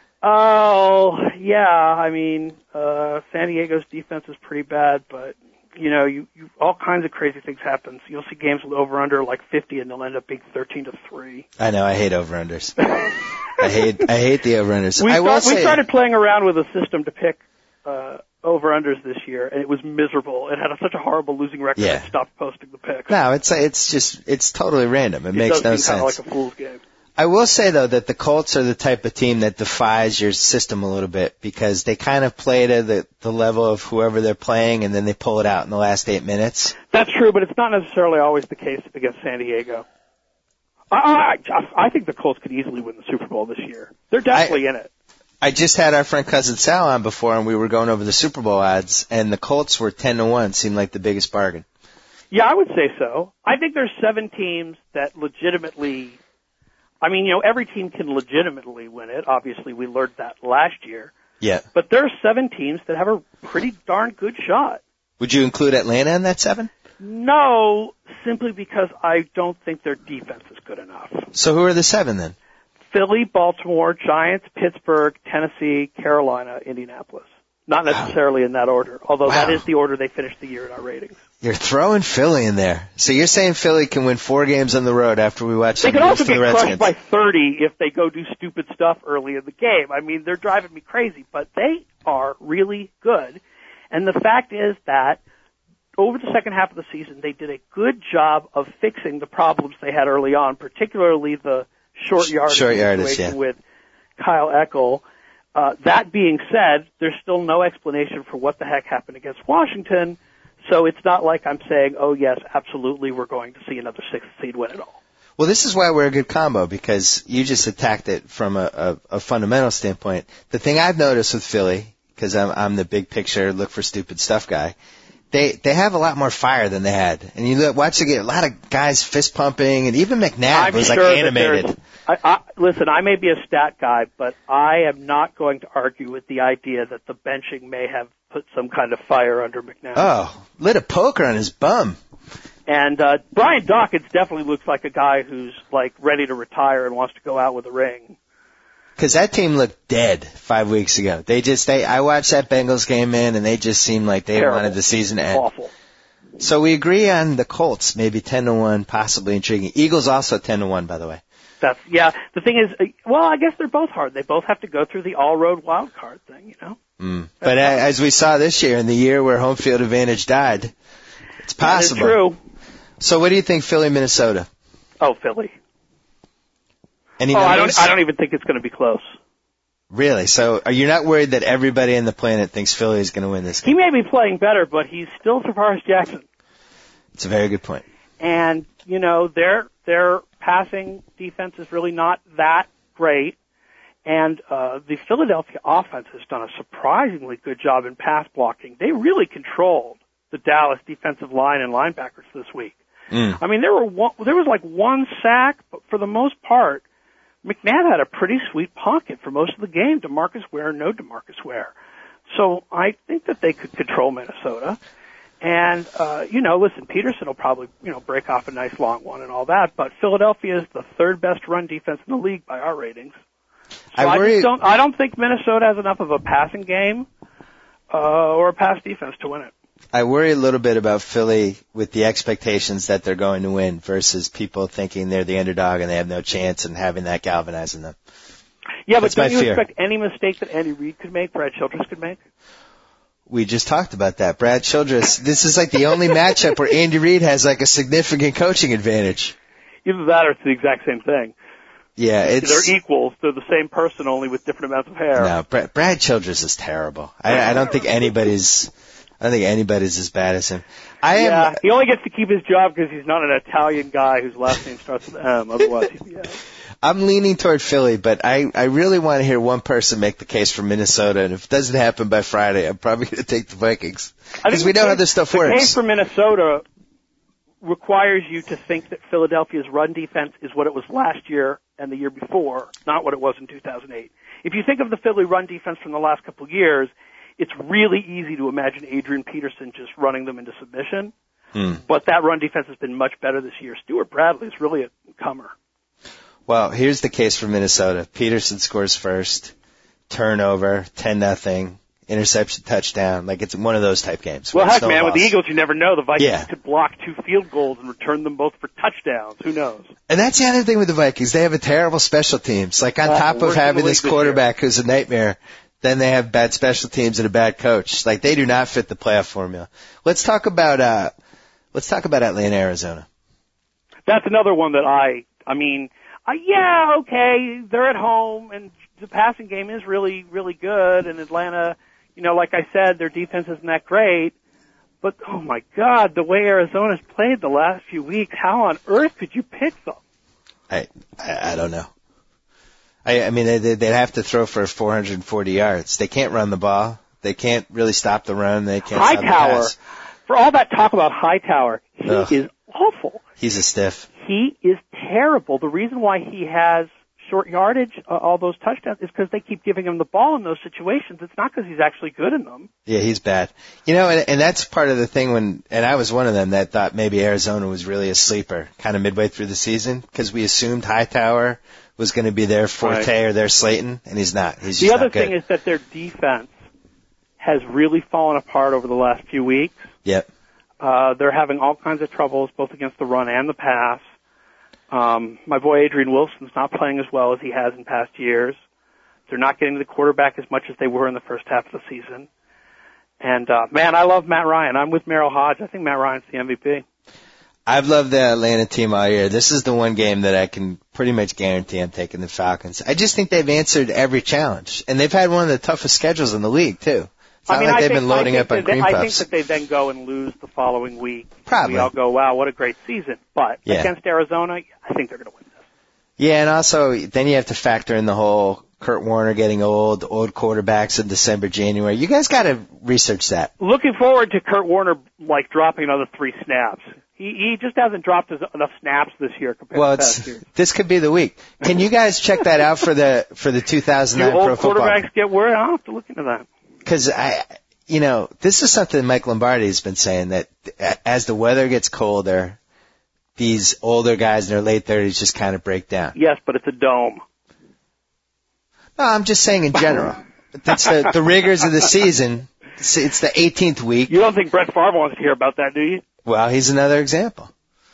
G: Oh, yeah. I mean, San Diego's defense is pretty bad, but you all kinds of crazy things happen. So you'll see games with over/under like 50, and they'll end up being 13-3.
E: I know. I hate over/unders. I hate the over/unders.
G: We started playing around with a system to pick over/unders this year, and it was miserable. It had such a horrible losing record. I stopped posting the picks.
E: No, it's totally random. It makes no sense.
G: Kind of like a fool's game.
E: I will say, though, that the Colts are the type of team that defies your system a little bit because they kind of play to the level of whoever they're playing, and then they pull it out in the last 8 minutes.
G: That's true, but it's not necessarily always the case against San Diego. I think the Colts could easily win the Super Bowl this year. They're definitely in it.
E: I just had our friend Cousin Sal on before, and we were going over the Super Bowl odds, and the Colts were 10-1, seemed like the biggest bargain.
G: Yeah, I would say so. I think there's 7 teams that legitimately... I mean, every team can legitimately win it. Obviously, we learned that last year.
E: Yeah.
G: But there are 7 teams that have a pretty darn good shot.
E: Would you include Atlanta in that 7?
G: No, simply because I don't think their defense is good enough.
E: So who are the 7 then?
G: Philly, Baltimore, Giants, Pittsburgh, Tennessee, Carolina, Indianapolis. Not necessarily in that order, although that is the order they finished the year in our ratings.
E: You're throwing Philly in there. So you're saying Philly can win 4 games on the road after we watch
G: the
E: Redskins? They
G: could also get crushed by 30 if they go do stupid stuff early in the game. I mean, they're driving me crazy, but they are really good. And the fact is that over the second half of the season, they did a good job of fixing the problems they had early on, particularly the short yardage situation with Kyle Eckel. That being said, there's still no explanation for what the heck happened against Washington, so it's not like I'm saying, oh, yes, absolutely, we're going to see another 6th seed win it all.
E: Well, this is why we're a good combo, because you just attacked it from a fundamental standpoint. The thing I've noticed with Philly, because I'm the big picture, look for stupid stuff guy, they have a lot more fire than they had. And you watch a lot of guys fist pumping, and even McNabb was like animated.
G: Listen, I may be a stat guy, but I am not going to argue with the idea that the benching may have put some kind of fire under McNabb.
E: Oh, lit a poker on his bum.
G: And Brian Dawkins definitely looks like a guy who's like ready to retire and wants to go out with a ring.
E: Because that team looked dead 5 weeks ago. I watched that Bengals game, man, and they just seemed like they wanted the season to end.
G: Awful.
E: So we agree on the Colts, maybe 10-1, possibly intriguing. Eagles also 10-1, by the way.
G: The thing is, I guess they're both hard. They both have to go through the all-road wild card thing,
E: But as we saw this year, in the year where home field advantage died, it's possible.
G: That is true.
E: So what do you think, Philly, Minnesota?
G: Oh, Philly.
E: Any numbers?
G: I don't even think it's going to be close.
E: Really? So you're not worried that everybody on the planet thinks Philly is going to win this game?
G: He may be playing better, but he's still Tavares Jackson.
E: It's a very good point.
G: And, their passing defense is really not that great. And the Philadelphia offense has done a surprisingly good job in pass blocking. They really controlled the Dallas defensive line and linebackers this week. I mean, there was like one sack, but for the most part, McNabb had a pretty sweet pocket for most of the game. DeMarcus Ware, no DeMarcus Ware. So I think that they could control Minnesota. And, listen, Peterson will probably, break off a nice long one and all that, but Philadelphia is the third best run defense in the league by our ratings. So I don't think Minnesota has enough of a passing game, or a pass defense to win it.
E: I worry a little bit about Philly with the expectations that they're going to win versus people thinking they're the underdog and they have no chance and having that galvanizing them.
G: Yeah, but don't you expect any mistake that Andy Reid could make, Brad Childress could make?
E: We just talked about that. Brad Childress, this is like the only matchup where Andy Reid has like a significant coaching advantage.
G: Either that or it's the exact same thing.
E: Yeah,
G: they're equals. They're the same person, only with different amounts of hair.
E: No, Brad Childress is terrible. I don't think anybody's as bad as him.
G: He only gets to keep his job because he's not an Italian guy whose last name starts with M. Otherwise, he'd be out.
E: I'm leaning toward Philly, but I really want to hear one person make the case for Minnesota, and if it doesn't happen by Friday, I'm probably going to take the Vikings. Because we know how this stuff works.
G: The case for Minnesota requires you to think that Philadelphia's run defense is what it was last year and the year before, not what it was in 2008. If you think of the Philly run defense from the last couple of years, it's really easy to imagine Adrian Peterson just running them into submission. But that run defense has been much better this year. Stuart Bradley is really a comer.
E: Well, here's the case for Minnesota. Peterson scores first, turnover, 10-0, interception, touchdown. Like it's one of those type games.
G: Well, heck, man, with the Eagles, you never know. The Vikings could block 2 field goals and return them both for touchdowns. Who knows?
E: And that's the other thing with the Vikings. They have a terrible special teams. Like on top of having this quarterback who's a nightmare, then they have bad special teams and a bad coach. Like they do not fit the playoff formula. Let's talk about Atlanta, Arizona. That's
G: another one that okay, they're at home, and the passing game is really, really good, and Atlanta, like I said, their defense isn't that great, but, oh my God, the way Arizona's played the last few weeks, how on earth could you pick them?
E: I don't know. I mean, they'd have to throw for 440 yards. They can't run the ball. They can't really stop the run. They can't stop the pass.
G: For all that talk about Hightower, he is awful.
E: He's a stiff.
G: He is terrible. The reason why he has short yardage, all those touchdowns, is because they keep giving him the ball in those situations. It's not because he's actually good in them.
E: Yeah, he's bad. And that's part of the thing and I was one of them that thought maybe Arizona was really a sleeper kind of midway through the season because we assumed Hightower was going to be their forte or their Slayton, and he's not. He's just
G: the other
E: not good.
G: thing is that their defense has really fallen apart over the last few weeks.
E: Yep.
G: They're having all kinds of troubles, both against the run and the pass. My boy Adrian Wilson's not playing as well as he has in past years. They're not getting to the quarterback as much as they were in the first half of the season. And, man, I love Matt Ryan. I'm with Merrill Hodge. I think Matt Ryan's the MVP.
E: I've loved the Atlanta team all year. This is the one game that I can pretty much guarantee I'm taking the Falcons. I just think they've answered every challenge. And they've had one of the toughest schedules in the league, too. It's not like they've been loading up on cream puffs.
G: I think that they then go and lose the following week.
E: Probably.
G: We all go, wow, what a great season. But against Arizona, I think they're going to win this.
E: Yeah, and also then you have to factor in the whole Kurt Warner getting old quarterbacks in December, January. You guys got to research that.
G: Looking forward to Kurt Warner dropping another 3 snaps. He just hasn't dropped enough snaps this year compared to past years.
E: This could be the week. Can you guys check that out for the 2009 Pro Football?
G: Do old quarterbacks get word? I'll have to look into that.
E: Because this is something Mike Lombardi has been saying, that as the weather gets colder, these older guys in their late 30s just kind of break down.
G: Yes, but it's a dome.
E: No, I'm just saying in general. That's the rigors of the season. It's the 18th week.
G: You don't think Brett Favre wants to hear about that, do you?
E: Well, he's another example.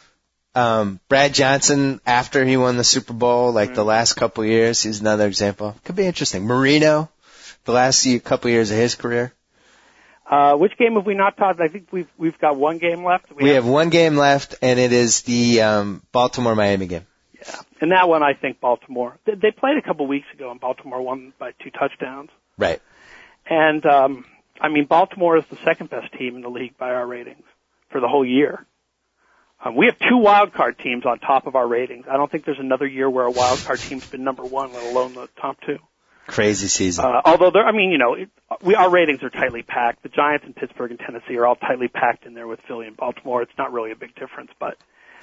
E: Brad Johnson, after he won the Super Bowl, the last couple of years, he's another example. Could be interesting. Marino, the last couple of years of his career.
G: Which game have we not talked? I think we've got one game left.
E: We have one game left, and it is the Baltimore-Miami game.
G: Yeah, and that one I think Baltimore. They played a couple weeks ago, and Baltimore won by 2 touchdowns.
E: Right.
G: And Baltimore is the second best team in the league by our ratings for the whole year. We have 2 wild card teams on top of our ratings. I don't think there's another year where a wild card team's been number 1, let alone the top 2.
E: Crazy season.
G: Although our ratings are tightly packed. The Giants in Pittsburgh and Tennessee are all tightly packed in there with Philly and Baltimore. It's not really a big difference, but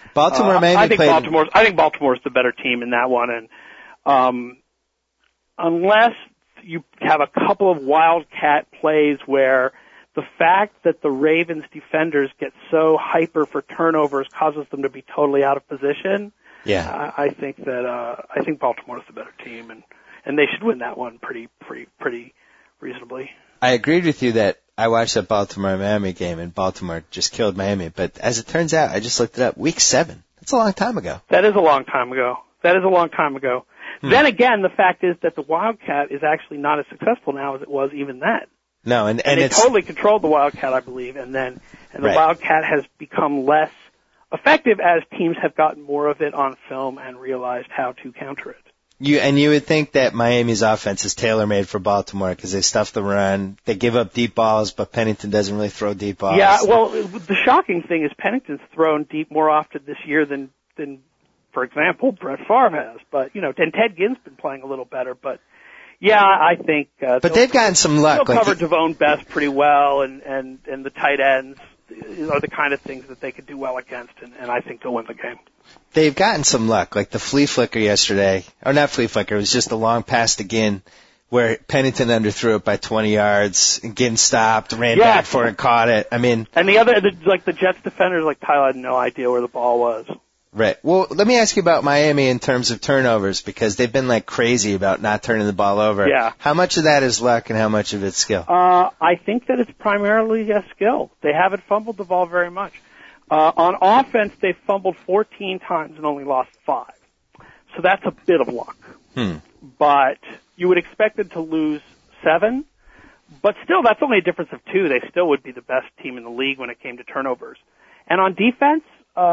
E: Miami
G: I think Baltimore's the better team in that one, and unless you have a couple of wildcat plays where the fact that the Ravens defenders get so hyper for turnovers causes them to be totally out of position.
E: Yeah,
G: I think Baltimore's the better team, and they should win that one pretty reasonably.
E: I agreed with you that I watched that Baltimore-Miami game, and Baltimore just killed Miami. But as it turns out, I just looked it up. Week 7. That's a long time ago.
G: That is a long time ago. Then again, the fact is that the Wildcat is actually not as successful now as it was even then.
E: No, and
G: they
E: it's
G: totally controlled the Wildcat, I believe, and the
E: right.
G: Wildcat has become less effective as teams have gotten more of it on film and realized how to counter it.
E: You would think that Miami's offense is tailor-made for Baltimore because they stuff the run, they give up deep balls, but Pennington doesn't really throw deep balls.
G: Yeah, well, the shocking thing is Pennington's thrown deep more often this year than for example, Brett Favre has. But and Ted Ginn's been playing a little better. But yeah, I think.
E: But they've gotten some luck.
G: They'll cover Devone Best pretty well, and the tight ends are the kind of things that they could do well against, and I think they'll win the game.
E: They've gotten some luck, like the flea flicker yesterday, or not flea flicker, it was just a long pass to Ginn where Pennington underthrew it by 20 yards, and Ginn stopped, ran back for it, and caught it. I mean,
G: and the Jets defenders, like Tyler had no idea where the ball was.
E: Right. Well, let me ask you about Miami in terms of turnovers, because they've been like crazy about not turning the ball over.
G: Yeah.
E: How much of that is luck and how much of it's skill?
G: I think that it's primarily a skill. They haven't fumbled the ball very much. On offense, they've fumbled 14 times and only lost 5. So that's a bit of luck. But you would expect them to lose 7. But still, that's only a difference of 2. They still would be the best team in the league when it came to turnovers. And on defense,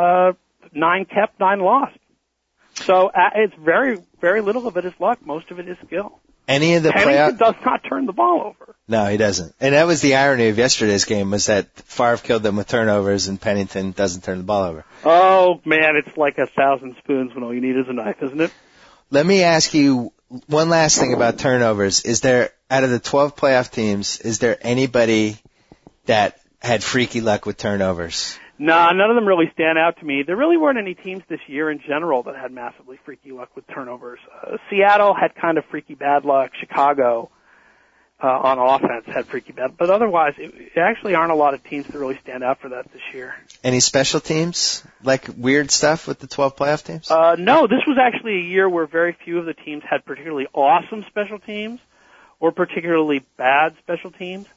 G: 9 kept, 9 lost. So it's very, very little of it is luck. Most of it is skill.
E: Any of the
G: Pennington does not turn the ball over.
E: No, he doesn't. And that was the irony of yesterday's game, was that Favre killed them with turnovers and Pennington doesn't turn the ball over.
G: Oh, man, it's like 1,000 spoons when all you need is a knife, isn't it?
E: Let me ask you one last thing about turnovers. Is there, out of the 12 playoff teams, is there anybody that had freaky luck with turnovers?
G: No, none of them really stand out to me. There really weren't any teams this year in general that had massively freaky luck with turnovers. Seattle had kind of freaky bad luck. Chicago, on offense, had freaky bad. But otherwise, it actually aren't a lot of teams that really stand out for that this year.
E: Any special teams? Like weird stuff with the 12 playoff teams?
G: No, this was actually a year where very few of the teams had particularly awesome special teams or particularly bad special teams.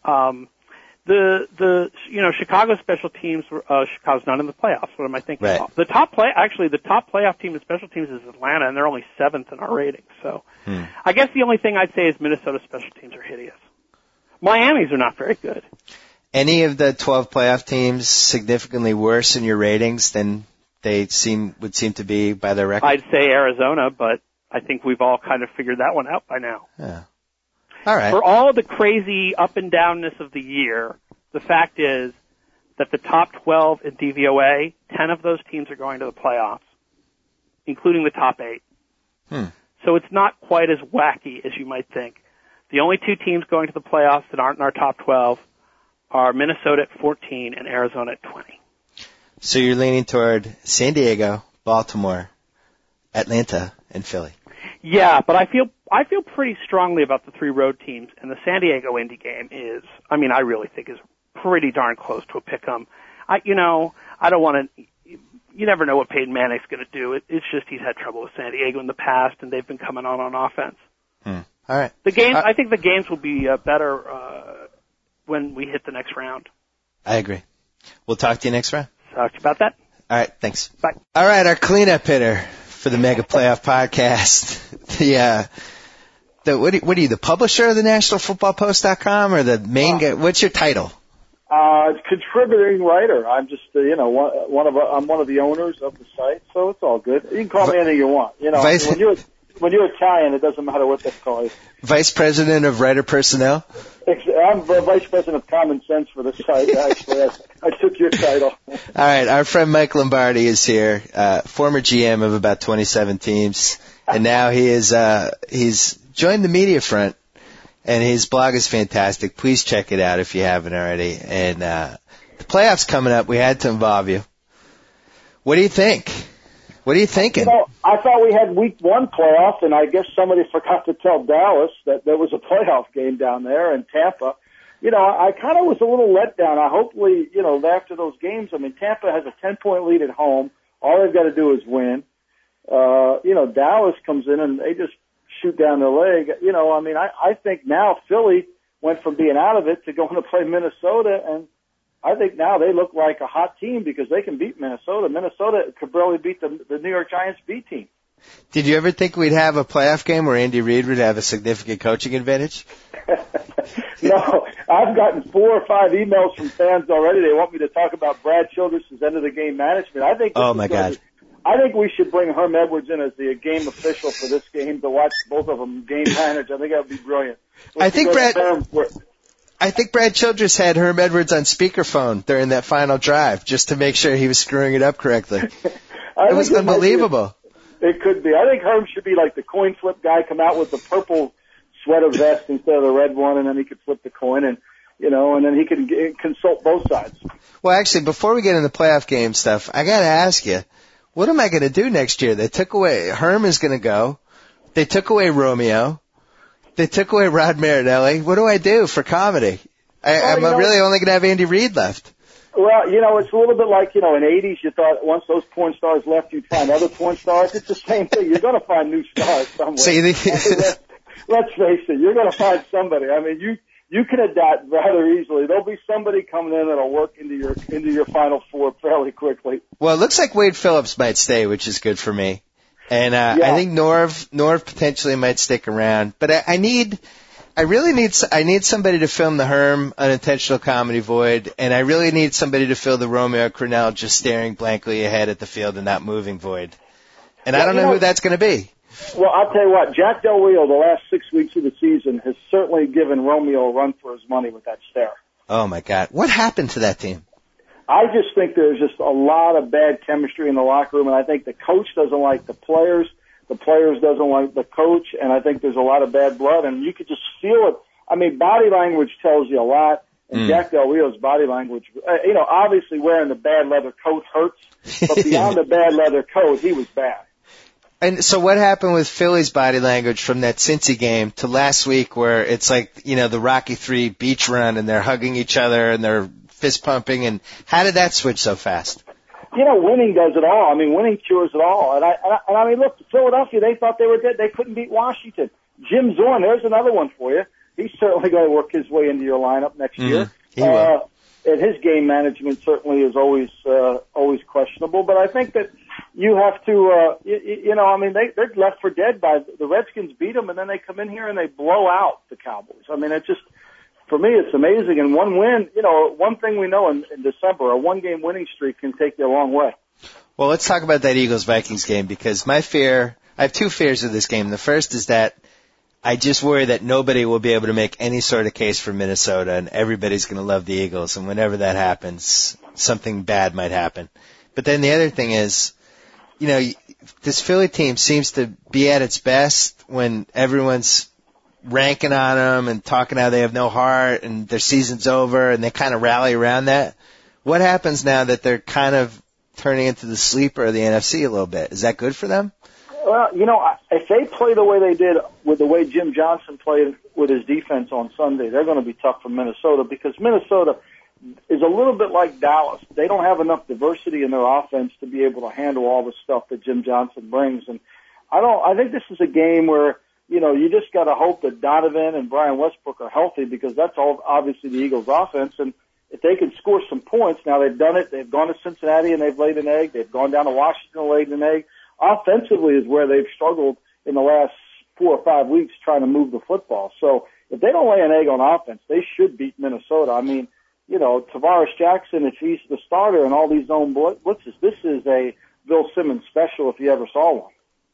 G: Chicago special teams were, Chicago's not in the playoffs. What am I thinking
E: right.
G: about? The top playoff team in special teams is Atlanta, and they're only 7th in our ratings. So, I guess the only thing I'd say is Minnesota's special teams are hideous. Miami's are not very good.
E: Any of the 12 playoff teams significantly worse in your ratings than they would seem to be by their record?
G: I'd say Arizona, but I think we've all kind of figured that one out by now.
E: Yeah. All right.
G: For all of the crazy up and downness of the year, the fact is that the top 12 in DVOA, 10 of those teams are going to the playoffs, including the top 8. So it's not quite as wacky as you might think. The only 2 teams going to the playoffs that aren't in our top 12 are Minnesota at 14 and Arizona at 20.
E: So you're leaning toward San Diego, Baltimore, Atlanta, and Philly.
G: Yeah, but I feel pretty strongly about the 3 road teams, and the San Diego Indy game I really think is pretty darn close to a pick-em. I don't want to, you never know what Peyton Manning's going to do. It's just he's had trouble with San Diego in the past, and they've been coming on offense.
E: All right.
G: I think the games will be better when we hit the next round.
E: I agree. We'll talk to you next round.
G: Talk to you about that.
E: All right, thanks.
G: Bye.
E: All right, our cleanup hitter for the Mega Playoff Podcast. What are you, the publisher of the NationalFootballPost.com or the main guy? What's your title?
H: Contributing writer. I'm just, I'm one of the owners of the site, so it's all good. You can call me anything you want. When you're Italian, it doesn't matter what they call you.
E: Vice President of Writer Personnel?
H: I'm Vice President of Common Sense for the site, actually. I took your title.
E: All right, our friend Mike Lombardi is here, former GM of about 27 teams, and now he's joined the media front, and his blog is fantastic. Please check it out if you haven't already. And the playoffs coming up, we had to involve you. What do you think? What are you thinking?
H: You know, I thought we had week 1 playoff, and I guess somebody forgot to tell Dallas that there was a playoff game down there in Tampa. You know, I kind of was a little let down. Hopefully, you know, after those games, I mean, Tampa has a 10-point lead at home. All they've got to do is win. You know, Dallas comes in and they just shoot down their leg. You know, I mean, I think now Philly went from being out of it to going to play Minnesota, and I think now they look like a hot team because they can beat Minnesota. Minnesota could barely beat the New York Giants B team.
E: Did you ever think we'd have a playoff game where Andy Reid would have a significant coaching advantage?
H: No, I've gotten 4 or 5 emails from fans already. They want me to talk about Brad Childress' end of the game management. I think.
E: Oh my God.
H: I think we should bring Herm Edwards in as the game official for this game to watch both of them game manage. I think that would be brilliant.
E: I think Brad Childress had Herm Edwards on speakerphone during that final drive just to make sure he was screwing it up correctly. It was unbelievable.
H: It could be. I think Herm should be like the coin flip guy, come out with the purple sweater vest instead of the red one, and then he could flip the coin, and you know, and then he can consult both sides.
E: Well, actually, before we get into playoff game stuff, I got to ask you, what am I going to do next year? They took away Herm is going to go. They took away Romeo. They took away Rod Marinelli. What do I do for comedy? I'm really only going to have Andy Reid left.
H: Well, you know, it's a little bit like, you know, in the 80s you thought once those porn stars left, you'd find other porn stars. It's the same thing. You're going to find new stars somewhere.
E: So you think
H: let's face it, you're going to find somebody. I mean, you can adapt rather easily. There'll be somebody coming in that'll work into your Final Four fairly quickly.
E: Well, it looks like Wade Phillips might stay, which is good for me. And I think Norv potentially might stick around. But I need somebody to film the Herm unintentional comedy void, and I really need somebody to fill the Romeo Crennel just staring blankly ahead at the field and not moving void. And I don't know who that's going to be.
H: Well, I'll tell you what, Jack Del Rio, the last 6 weeks of the season, has certainly given Romeo a run for his money with that stare.
E: Oh, my God. What happened to that team?
H: I just think there's just a lot of bad chemistry in the locker room, and I think the coach doesn't like the players doesn't like the coach, and I think there's a lot of bad blood, and you could just feel it. I mean, body language tells you a lot, and Jack Del Rio's body language, you know, obviously wearing the bad leather coat hurts, but beyond the bad leather coat, he was bad.
E: And so what happened with Philly's body language from that Cincy game to last week where it's like, you know, the Rocky III beach run and they're hugging each other and they're fist pumping, and how did that switch so fast?
H: You know, winning does it all. I mean, winning cures it all. And I mean, look, Philadelphia, they thought they were dead. They couldn't beat Washington. Jim Zorn, there's another one for you. He's certainly going to work his way into your lineup next year.
E: He will.
H: And his game management certainly is always questionable. But I think that you have to, you know, I mean, they're left for dead by the Redskins beat them, and then they come in here and they blow out the Cowboys. I mean, it's just, for me, it's amazing. And one win, you know, one thing we know in December, a one-game winning streak can take you a long way.
E: Well, let's talk about that Eagles-Vikings game, because I have 2 fears of this game. The first is that I just worry that nobody will be able to make any sort of case for Minnesota, and everybody's going to love the Eagles. And whenever that happens, something bad might happen. But then the other thing is, you know, this Philly team seems to be at its best when everyone's ranking on them and talking how they have no heart and their season's over, and they kind of rally around that. What happens now that they're kind of turning into the sleeper of the NFC a little bit? Is that good for them?
H: Well, you know, if they play the way they did with the way Jim Johnson played with his defense on Sunday, they're going to be tough for Minnesota, because Minnesota is a little bit like Dallas. They don't have enough diversity in their offense to be able to handle all the stuff that Jim Johnson brings. And I think this is a game where, you know, you just got to hope that Donovan and Brian Westbrook are healthy, because that's all obviously the Eagles' offense. And if they can score some points, now they've done it. They've gone to Cincinnati and they've laid an egg. They've gone down to Washington and laid an egg. Offensively is where they've struggled in the last 4 or 5 weeks trying to move the football. So if they don't lay an egg on offense, they should beat Minnesota. I mean, you know, Tavares Jackson, if he's the starter and all these zone blitzes, this is a Bill Simmons special if you ever saw one.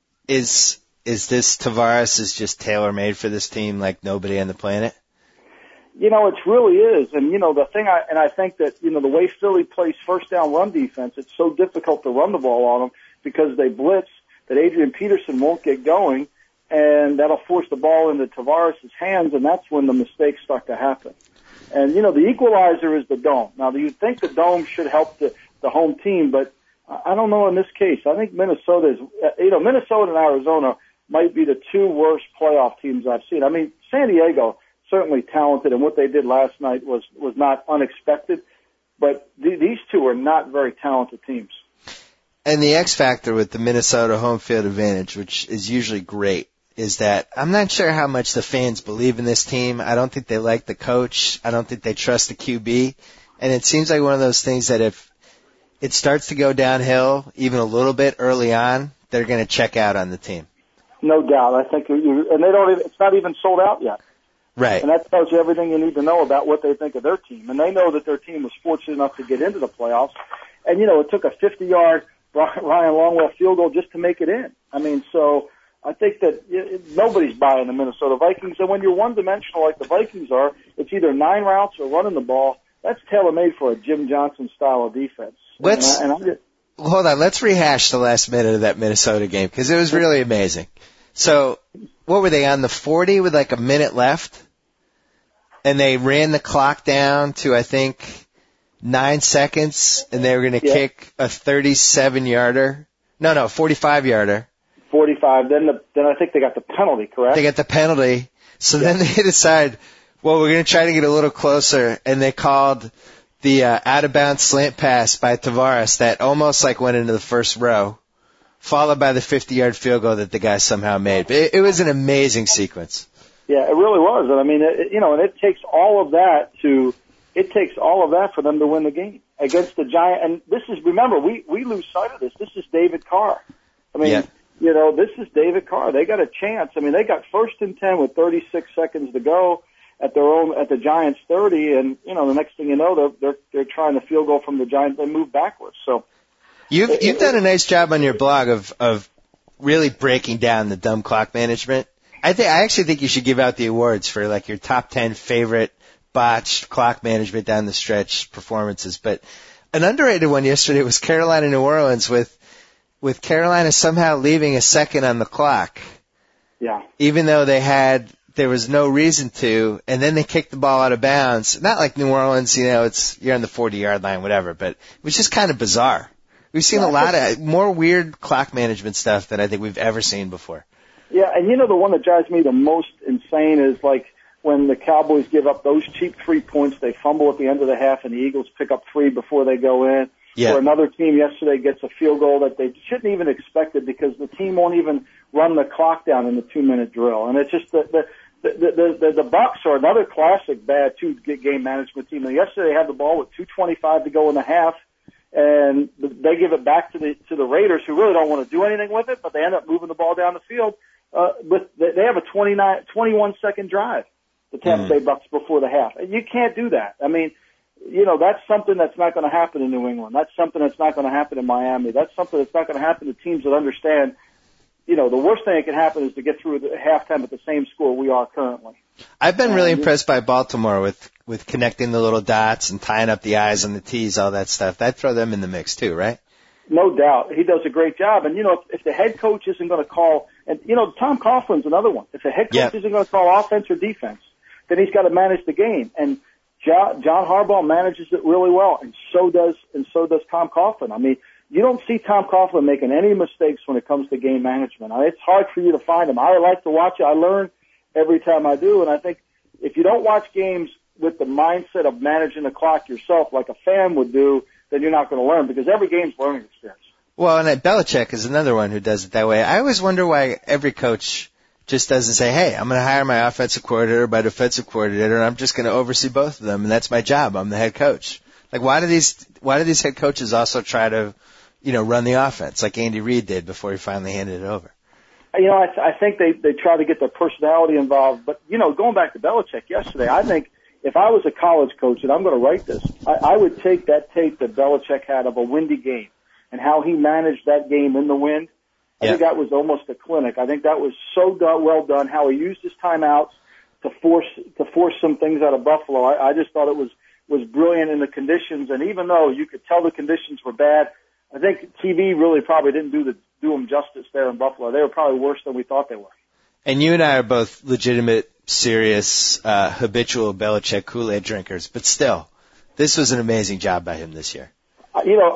E: Is this Tavares is just tailor-made for this team like nobody on the planet?
H: You know, it really is. And, you know, I think that, you know, the way Philly plays first down run defense, it's so difficult to run the ball on them because they blitz that Adrian Peterson won't get going, and that'll force the ball into Tavares' hands, and that's when the mistakes start to happen. And, you know, the equalizer is the dome. Now, you think the dome should help the home team, but I don't know in this case. I think Minnesota and Arizona might be the two worst playoff teams I've seen. I mean, San Diego, certainly talented, and what they did last night was not unexpected, but these two are not very talented teams.
E: And the X factor with the Minnesota home field advantage, which is usually great, is that I'm not sure how much the fans believe in this team. I don't think they like the coach. I don't think they trust the QB. And it seems like one of those things that if it starts to go downhill even a little bit early on, they're going to check out on the team.
H: No doubt. I think it's not even sold out yet.
E: Right.
H: And that tells you everything you need to know about what they think of their team. And they know that their team was fortunate enough to get into the playoffs. And, it took a 50-yard Ryan Longwell field goal just to make it in. I mean, so I think that nobody's buying the Minnesota Vikings. And when you're one-dimensional like the Vikings are, it's either 9 routes or running the ball. That's tailor-made for a Jim Johnson style of defense.
E: Hold on. Let's rehash the last minute of that Minnesota game because it was really amazing. So what were they, on the 40 with like a minute left? And they ran the clock down to, I think, 9 seconds, and they were going to kick a 37-yarder. No, 45-yarder.
H: 45. Then I think they got the penalty, correct?
E: They got the penalty. So then they decide, well, we're going to try to get a little closer, and they called the out-of-bounds slant pass by Tavares that almost like went into the first row, followed by the 50-yard field goal that the guy somehow made. But it was an amazing sequence.
H: Yeah, it really was. And I mean, and it takes all of that for them to win the game against the Giants. And this is, remember, we lose sight of this. This is David Carr. I mean, this is David Carr. They got a chance. I mean, they got 1st and 10 with 36 seconds to go at the Giants 30, and the next thing you know, they're trying to field goal from the Giants. They move backwards. So
E: you've done a nice job on your blog of really breaking down the dumb clock management. I actually think you should give out the awards for like your top 10 favorite botched clock management down the stretch performances. But an underrated one yesterday was Carolina New Orleans with Carolina somehow leaving a second on the clock.
H: Yeah.
E: Even though there was no reason to, and then they kicked the ball out of bounds. Not like New Orleans, you're on the 40-yard line, whatever, but it was just kind of bizarre. We've seen a lot of more weird clock management stuff than I think we've ever seen before.
H: Yeah, and the one that drives me the most insane is like when the Cowboys give up those cheap 3 points, they fumble at the end of the half, and the Eagles pick up 3 before they go in.
E: Yeah.
H: Or another team yesterday gets a field goal that they shouldn't even expect it because the team won't even run the clock down in the 2-minute drill. And it's just the Bucks are another classic bad game management team. And yesterday they had the ball with 2:25 to go in the half, and they give it back to the Raiders, who really don't want to do anything with it, but they end up moving the ball down the field. But they have a 21-second drive, the Tampa Bay Bucks, before the half. And you can't do that. I mean, that's something that's not going to happen in New England. That's something that's not going to happen in Miami. That's something that's not going to happen to teams that understand, the worst thing that can happen is to get through the halftime at the same score we are currently.
E: I've been really impressed by Baltimore with connecting the little dots and tying up the I's and the T's, all that stuff. That'd throw them in the mix too, right?
H: No doubt. He does a great job. And, if the head coach isn't going to call, and, Tom Coughlin's another one. If the head coach isn't going to call offense or defense, then he's got to manage the game. And John Harbaugh manages it really well, and so does Tom Coughlin. I mean, you don't see Tom Coughlin making any mistakes when it comes to game management. It's hard for you to find him. I like to watch it. I learn every time I do, and I think if you don't watch games with the mindset of managing the clock yourself like a fan would do, then you're not going to learn, because every game's a learning experience.
E: Well, and Belichick is another one who does it that way. I always wonder why every coach just doesn't say, hey, I'm going to hire my offensive coordinator, my defensive coordinator, and I'm just going to oversee both of them, and that's my job. I'm the head coach. Like, why do these head coaches also try to, run the offense like Andy Reid did before he finally handed it over?
H: I think they try to get their personality involved. But, going back to Belichick yesterday, I think if I was a college coach, and I'm going to write this, I would take that tape that Belichick had of a windy game and how he managed that game in the wind. I think that was almost a clinic. I think that was so well done, how he used his timeouts to force some things out of Buffalo. I just thought it was brilliant in the conditions. And even though you could tell the conditions were bad, I think TV really probably didn't do them justice there in Buffalo. They were probably worse than we thought they were.
E: And you and I are both legitimate, serious, habitual Belichick Kool-Aid drinkers, but still, this was an amazing job by him this year.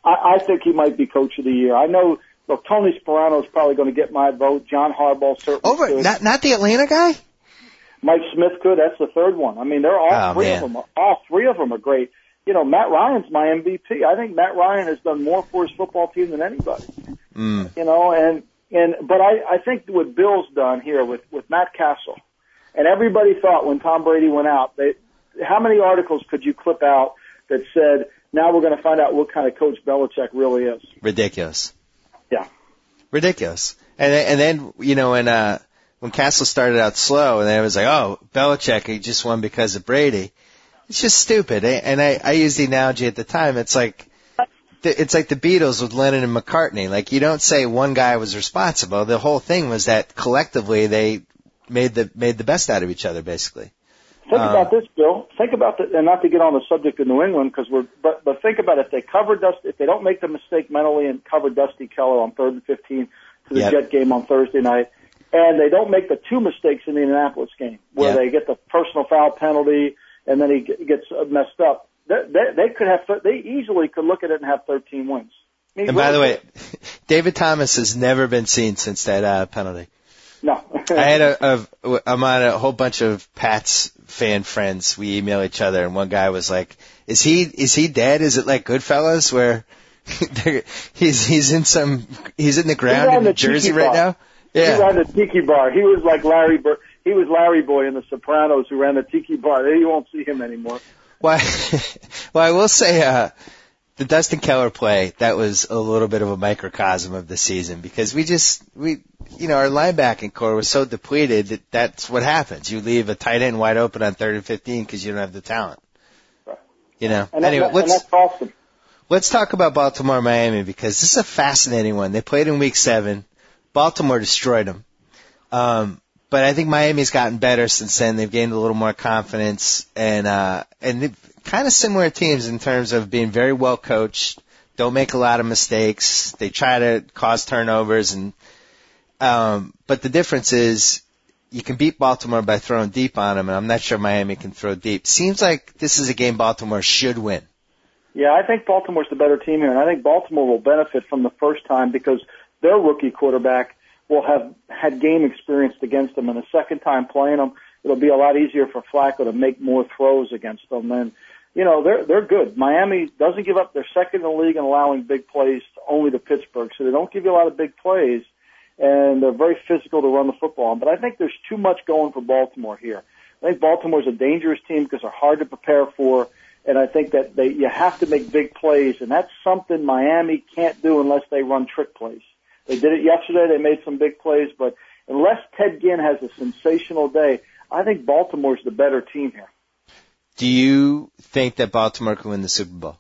H: I think he might be coach of the year. I know, look, Tony Sparano is probably going to get my vote. John Harbaugh certainly could.
E: Not the Atlanta guy?
H: Mike Smith could. That's the third one. I mean, they're all three of them. All three of them are great. You know, Matt Ryan's my MVP. I think Matt Ryan has done more for his football team than anybody. You know, but I think what Bill's done here with Matt Castle, and everybody thought when Tom Brady went out, how many articles could you clip out that said, now we're going to find out what kind of coach Belichick really is?
E: Ridiculous.
H: Yeah.
E: Ridiculous. And then, you know, when Castle started out slow, and then it was like, oh, Belichick, he just won because of Brady. It's just stupid. And I used the analogy at the time. It's like the Beatles with Lennon and McCartney. Like, you don't say one guy was responsible. The whole thing was that collectively they made the best out of each other, basically.
H: Think about this, Bill. Think about and not to get on the subject of New England, but think about if they don't make the mistake mentally and cover Dusty Keller on 3rd and 15 to the Jet game on Thursday night, and they don't make the two mistakes in the Indianapolis game where they get the personal foul penalty and then he gets messed up. They easily could look at it and have 13 wins.
E: And by the way, David Thomas has never been seen since that penalty.
H: No.
E: I'm on a whole bunch of Pat's fan friends. We email each other, and one guy was like, "Is he dead? Is it like Goodfellas where he's in the ground in New Jersey right now?" Yeah.
H: He ran the tiki bar. He was like Larry Boy in The Sopranos who ran the tiki bar. You won't see him anymore.
E: Well, I will say, the Dustin Keller play, that was a little bit of a microcosm of the season because our linebacking core was so depleted that's what happens. You leave a tight end wide open on 3rd and 15 because you don't have the talent.
H: Right.
E: You know.
H: And
E: anyway,
H: that's awesome.
E: Let's talk about Baltimore, Miami, because this is a fascinating one. They played in Week 7. Baltimore destroyed them. But I think Miami's gotten better since then. They've gained a little more confidence and they've kind of similar teams in terms of being very well coached, don't make a lot of mistakes. They try to cause turnovers but the difference is you can beat Baltimore by throwing deep on them, and I'm not sure Miami can throw deep. Seems like this is a game Baltimore should win.
H: Yeah, I think Baltimore's the better team here, and I think Baltimore will benefit from the first time because their rookie quarterback will have had game experience against them, and the second time playing them, it'll be a lot easier for Flacco to make more throws against them. And, you know, they're good. Miami doesn't give up. They're second in the league in allowing big plays only to Pittsburgh, so they don't give you a lot of big plays, and they're very physical to run the football. But I think there's too much going for Baltimore here. I think Baltimore's a dangerous team because they're hard to prepare for, and I think that you have to make big plays, and that's something Miami can't do unless they run trick plays. They did it yesterday. They made some big plays, but unless Ted Ginn has a sensational day, I think Baltimore's the better team here.
E: Do you think that Baltimore can win the Super Bowl?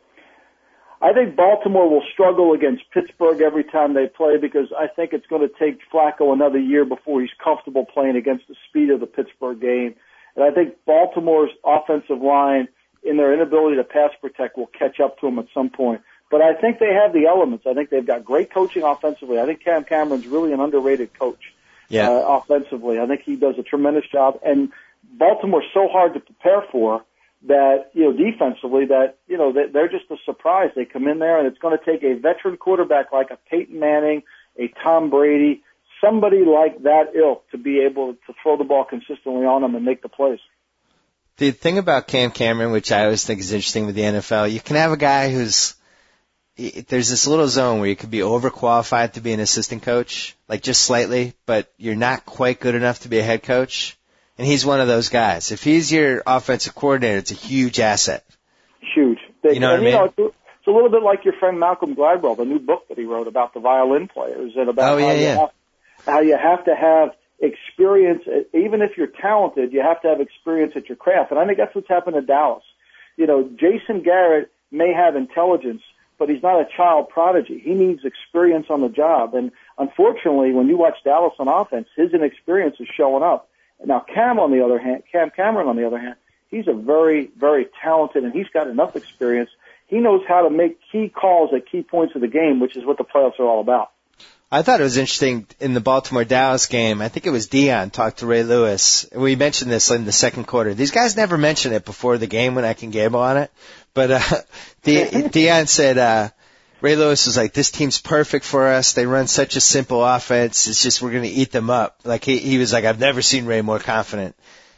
H: I think Baltimore will struggle against Pittsburgh every time they play because I think it's going to take Flacco another year before he's comfortable playing against the speed of the Pittsburgh game. And I think Baltimore's offensive line, in their inability to pass protect, will catch up to them at some point. But I think they have the elements. I think they've got great coaching offensively. I think Cam Cameron's really an underrated coach offensively. I think he does a tremendous job. And Baltimore's so hard to prepare for that, you know, defensively that, you know, they're just a surprise. They come in there and it's going to take a veteran quarterback like a Peyton Manning, a Tom Brady, somebody like that ilk to be able to throw the ball consistently on them and make the plays.
E: The thing about Cam Cameron, which I always think is interesting with the NFL, you can have a guy there's this little zone where you could be overqualified to be an assistant coach, like just slightly, but you're not quite good enough to be a head coach. And he's one of those guys. If he's your offensive coordinator, it's a huge asset.
H: Huge.
E: You know what I mean?
H: It's a little bit like your friend Malcolm Gladwell, the new book that he wrote about the violin players and about how you have to have experience. Even if you're talented, you have to have experience at your craft. And I think that's what's happened to Dallas. You know, Jason Garrett may have intelligence, but he's not a child prodigy. He needs experience on the job. And unfortunately, when you watch Dallas on offense, his inexperience is showing up. Now, Cam Cameron, on the other hand, he's a very, very talented, and he's got enough experience. He knows how to make key calls at key points of the game, which is what the playoffs are all about.
E: I thought it was interesting in the Baltimore-Dallas game. I think it was Dion talked to Ray Lewis. We mentioned this in the second quarter. These guys never mention it before the game when I can gamble on it. But Dion said Ray Lewis was like, this team's perfect for us. They run such a simple offense. It's just we're going to eat them up. Like he was like, I've never seen Ray more confident.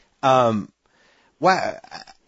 E: Why?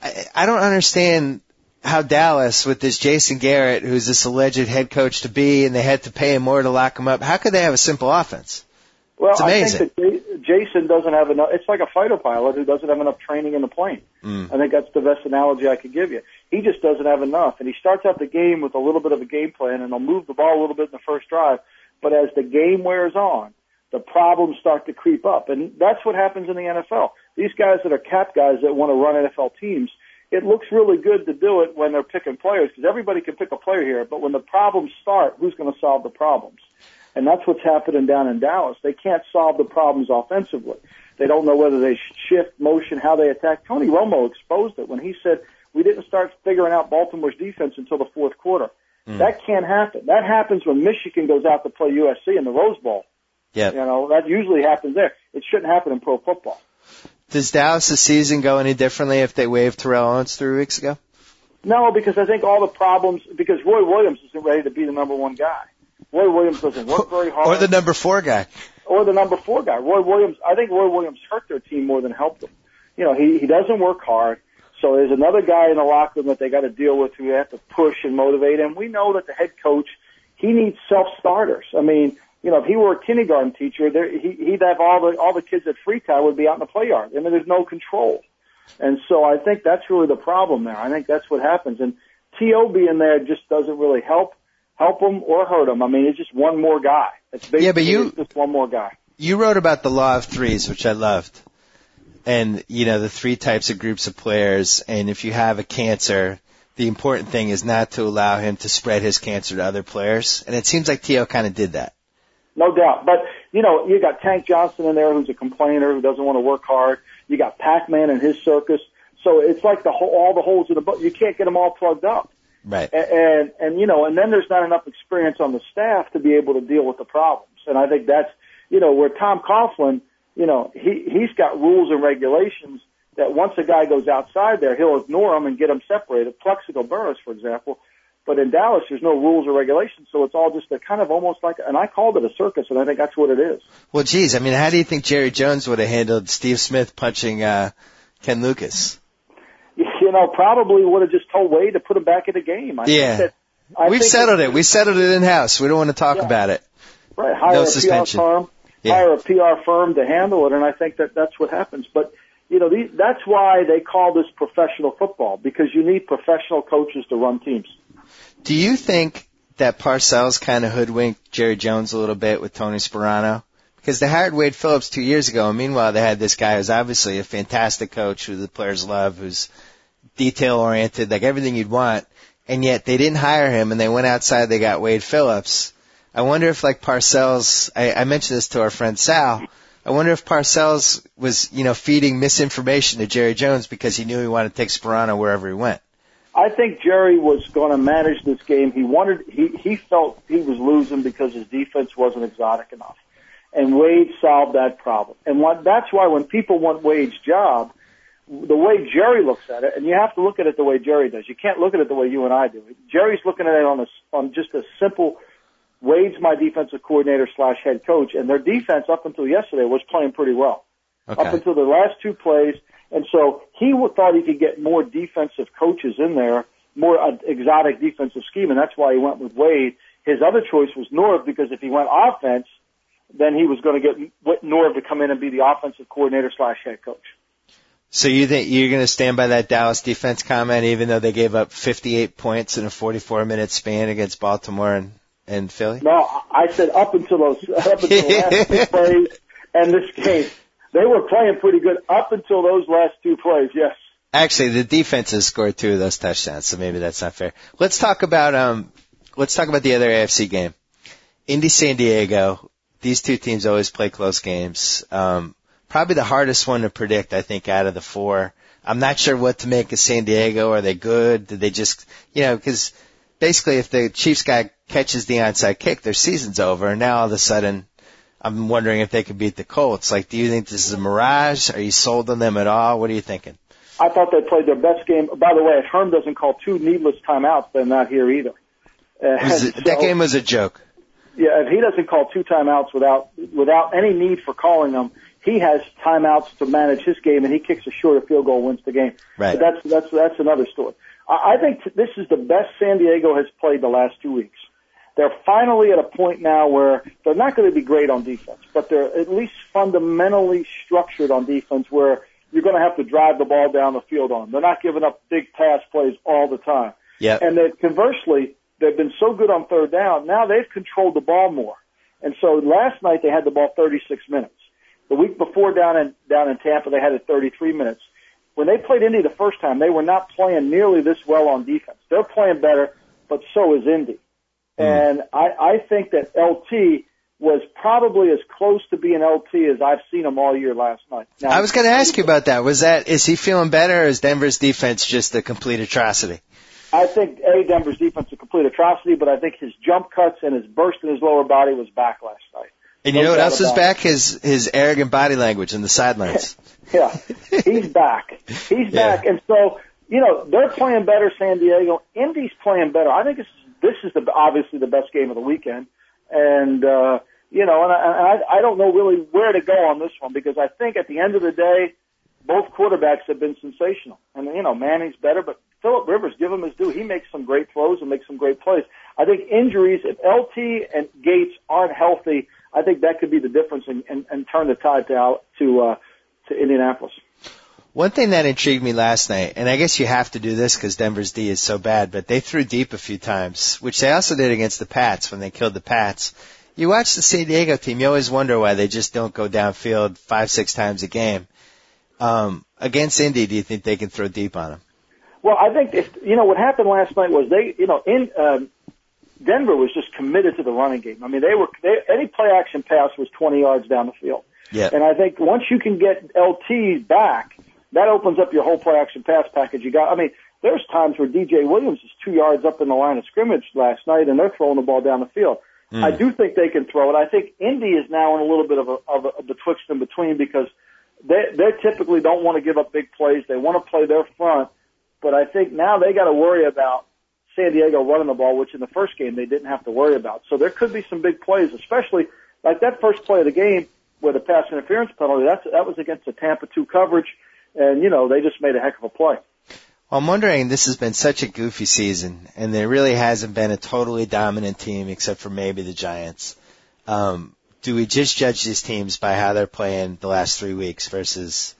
E: I don't understand how Dallas, with this Jason Garrett, who's this alleged head coach to be, and they had to pay him more to lock him up. How could they have a simple offense?
H: Well,
E: it's amazing.
H: I think that Jason doesn't have enough. It's like a fighter pilot who doesn't have enough training in the plane. I think that's the best analogy I could give you. He just doesn't have enough, and he starts out the game with a little bit of a game plan, and he'll move the ball a little bit in the first drive. But as the game wears on, the problems start to creep up, and that's what happens in the NFL. These guys that are cap guys that want to run NFL teams, it looks really good to do it when they're picking players, because everybody can pick a player here, but when the problems start, who's going to solve the problems? And that's what's happening down in Dallas. They can't solve the problems offensively. They don't know whether they shift motion, how they attack. Tony Romo exposed it when he said, we didn't start figuring out Baltimore's defense until the fourth quarter. That can't happen. That happens when Michigan goes out to play USC in the Rose Bowl.
E: Yeah.
H: You know, that usually happens there. It shouldn't happen in pro football.
E: Does Dallas' season go any differently if they waived Terrell Owens 3 weeks ago?
H: No, because I think all the problems, because Roy Williams isn't ready to be the number one guy. Roy Williams doesn't work very hard.
E: Or the number 4 guy.
H: Or the number 4 guy. I think Roy Williams hurt their team more than helped them. You know, he doesn't work hard. So there's another guy in the locker room that they got to deal with who have to push and motivate. And we know that the head coach, he needs self-starters. I mean, you know, if he were a kindergarten teacher, he'd have all the kids at Freetown would be out in the play yard. I mean, there's no control. And so I think that's really the problem there. I think that's what happens. And T.O. being there just doesn't really help him or hurt him. I mean, it's just one more guy. It's just one more guy.
E: You wrote about the law of threes, which I loved. And, you know, the 3 types of groups of players. And if you have a cancer, the important thing is not to allow him to spread his cancer to other players. And it seems like T.O. kind of did that.
H: No doubt. But, you know, you got Tank Johnson in there who's a complainer who doesn't want to work hard. You got Pac-Man and his circus. So it's like all the holes in the boat. You can't get them all plugged up.
E: Right.
H: And you know, and then there's not enough experience on the staff to be able to deal with the problems. And I think that's, you know, where Tom Coughlin, you know, he's got rules and regulations that once a guy goes outside there, he'll ignore them and get them separated. Plexico Burress, for example. But in Dallas, there's no rules or regulations, so it's all just a kind of almost like, and I called it a circus, and I think that's what it is.
E: Well, geez, I mean, how do you think Jerry Jones would have handled Steve Smith punching Ken Lucas?
H: You know, probably would have just told Wade to put him back in the game.
E: We've settled it. We settled it in-house. We don't want to talk about it.
H: Right, hire a PR firm to handle it, and I think that's what happens. But, you know, that's why they call this professional football, because you need professional coaches to run teams.
E: Do you think that Parcells kind of hoodwinked Jerry Jones a little bit with Tony Sperano? Because they hired Wade Phillips 2 years ago, and meanwhile they had this guy who's obviously a fantastic coach who the players love, who's detail-oriented, like everything you'd want, and yet they didn't hire him, and they went outside, they got Wade Phillips. I wonder if, like, Parcells, I mentioned this to our friend Sal, I wonder if Parcells was, you know, feeding misinformation to Jerry Jones because he knew he wanted to take Sperano wherever he went.
H: I think Jerry was going to manage this game. He felt he was losing because his defense wasn't exotic enough. And Wade solved that problem. And that's why when people want Wade's job, the way Jerry looks at it, and you have to look at it the way Jerry does. You can't look at it the way you and I do. Jerry's looking at it on just a simple, Wade's my defensive coordinator / head coach, and their defense up until yesterday was playing pretty well. Okay. Up until the last 2 plays. And so he thought he could get more defensive coaches in there, more exotic defensive scheme, and that's why he went with Wade. His other choice was Norv, because if he went offense, then he was going to get Norv to come in and be the offensive coordinator / head coach.
E: So you think you're going to stand by that Dallas defense comment, even though they gave up 58 points in a 44-minute span against Baltimore and Philly?
H: No, I said up until the last 2 plays and this game. They were playing pretty good up until those last 2 plays, yes.
E: Actually, the defense has scored 2 of those touchdowns, so maybe that's not fair. Let's talk about the other AFC game. Indy San Diego. These 2 teams always play close games. Probably the hardest one to predict, I think, out of the 4. I'm not sure what to make of San Diego. Are they good? Did they just, you know, because basically if the Chiefs guy catches the onside kick, their season's over, and now all of a sudden I'm wondering if they could beat the Colts. Like, do you think this is a mirage? Are you sold on them at all? What are you thinking?
H: I thought they played their best game. By the way, if Herm doesn't call 2 needless timeouts, they're not here either.
E: That game was a joke.
H: Yeah, if he doesn't call 2 timeouts without any need for calling them, he has timeouts to manage his game, and he kicks a shorter field goal, wins the game.
E: Right.
H: But that's another story. I think this is the best San Diego has played the last 2 weeks. They're finally at a point now where they're not going to be great on defense, but they're at least fundamentally structured on defense where you're going to have to drive the ball down the field on. They're not giving up big pass plays all the time.
E: Yep.
H: And then conversely, they've been so good on third down. Now they've controlled the ball more. And so last night they had the ball 36 minutes. The week before down in Tampa they had it 33 minutes. When they played Indy the first time, they were not playing nearly this well on defense. They're playing better, but so is Indy. And I think that LT was probably as close to being LT as I've seen him all year last night. Now,
E: I was going to ask you about that. Is he feeling better, or is Denver's defense just a complete atrocity?
H: I think, Denver's defense is a complete atrocity, but I think his jump cuts and his burst in his lower body was back last night.
E: And you know what else is back? His arrogant body language in the sidelines.
H: Yeah, he's back. He's back. And so, they're playing better, San Diego. Indy's playing better. I think this is obviously the best game of the weekend. And, I don't know really where to go on this one because I think at the end of the day, both quarterbacks have been sensational. And, Manning's better, but Phillip Rivers, give him his due. He makes some great throws and makes some great plays. I think injuries, if LT and Gates aren't healthy, I think that could be the difference and turn the tide to Indianapolis.
E: One thing that intrigued me last night, and I guess you have to do this because Denver's D is so bad, but they threw deep a few times, which they also did against the Pats when they killed the Pats. You watch the San Diego team, you always wonder why they just don't go downfield 5-6 times a game. Against Indy, do you think they can throw deep on them?
H: Well, I think what happened last night was Denver was just committed to the running game. I mean, any play action pass was 20 yards down the field.
E: Yeah.
H: And I think once you can get LT back, that opens up your whole play action pass package. There's times where DJ Williams is 2 yards up in the line of scrimmage last night, and they're throwing the ball down the field. I do think they can throw it. I think Indy is now in a little bit of a betwixt and between because they typically don't want to give up big plays. They want to play their front. But I think now they got to worry about San Diego running the ball, which in the first game they didn't have to worry about. So there could be some big plays, especially like that first play of the game where the pass interference penalty, that was against the Tampa 2 coverage, and, they just made a heck of a play.
E: Well, I'm wondering, this has been such a goofy season, and there really hasn't been a totally dominant team except for maybe the Giants. Do we just judge these teams by how they're playing the last 3 weeks versus,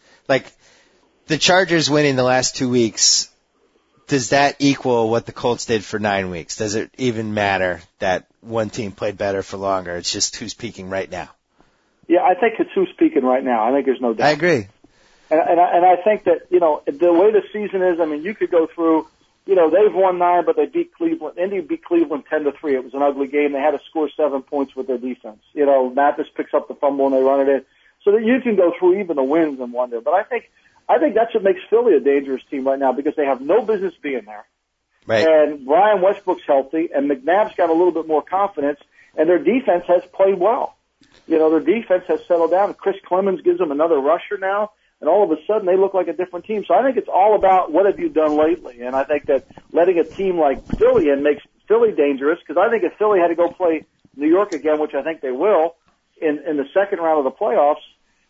E: the Chargers winning the last 2 weeks? Does that equal what the Colts did for 9 weeks? Does it even matter that one team played better for longer? It's just who's peaking right now.
H: Yeah, I think it's who's peaking right now. I think there's no doubt.
E: I agree.
H: And I think that, the way the season is, you could go through, they've won 9, but they beat Cleveland. Indy beat Cleveland 10-3. It was an ugly game. They had to score 7 points with their defense. Mathis picks up the fumble and they run it in. So that you can go through even the wins and wonder. But I think that's what makes Philly a dangerous team right now because they have no business being there.
E: Right.
H: And Brian Westbrook's healthy and McNabb's got a little bit more confidence and their defense has played well. Their defense has settled down. Chris Clemens gives them another rusher now. And all of a sudden, they look like a different team. So I think it's all about what have you done lately. And I think that letting a team like Philly in makes Philly dangerous because I think if Philly had to go play New York again, which I think they will, in the second round of the playoffs,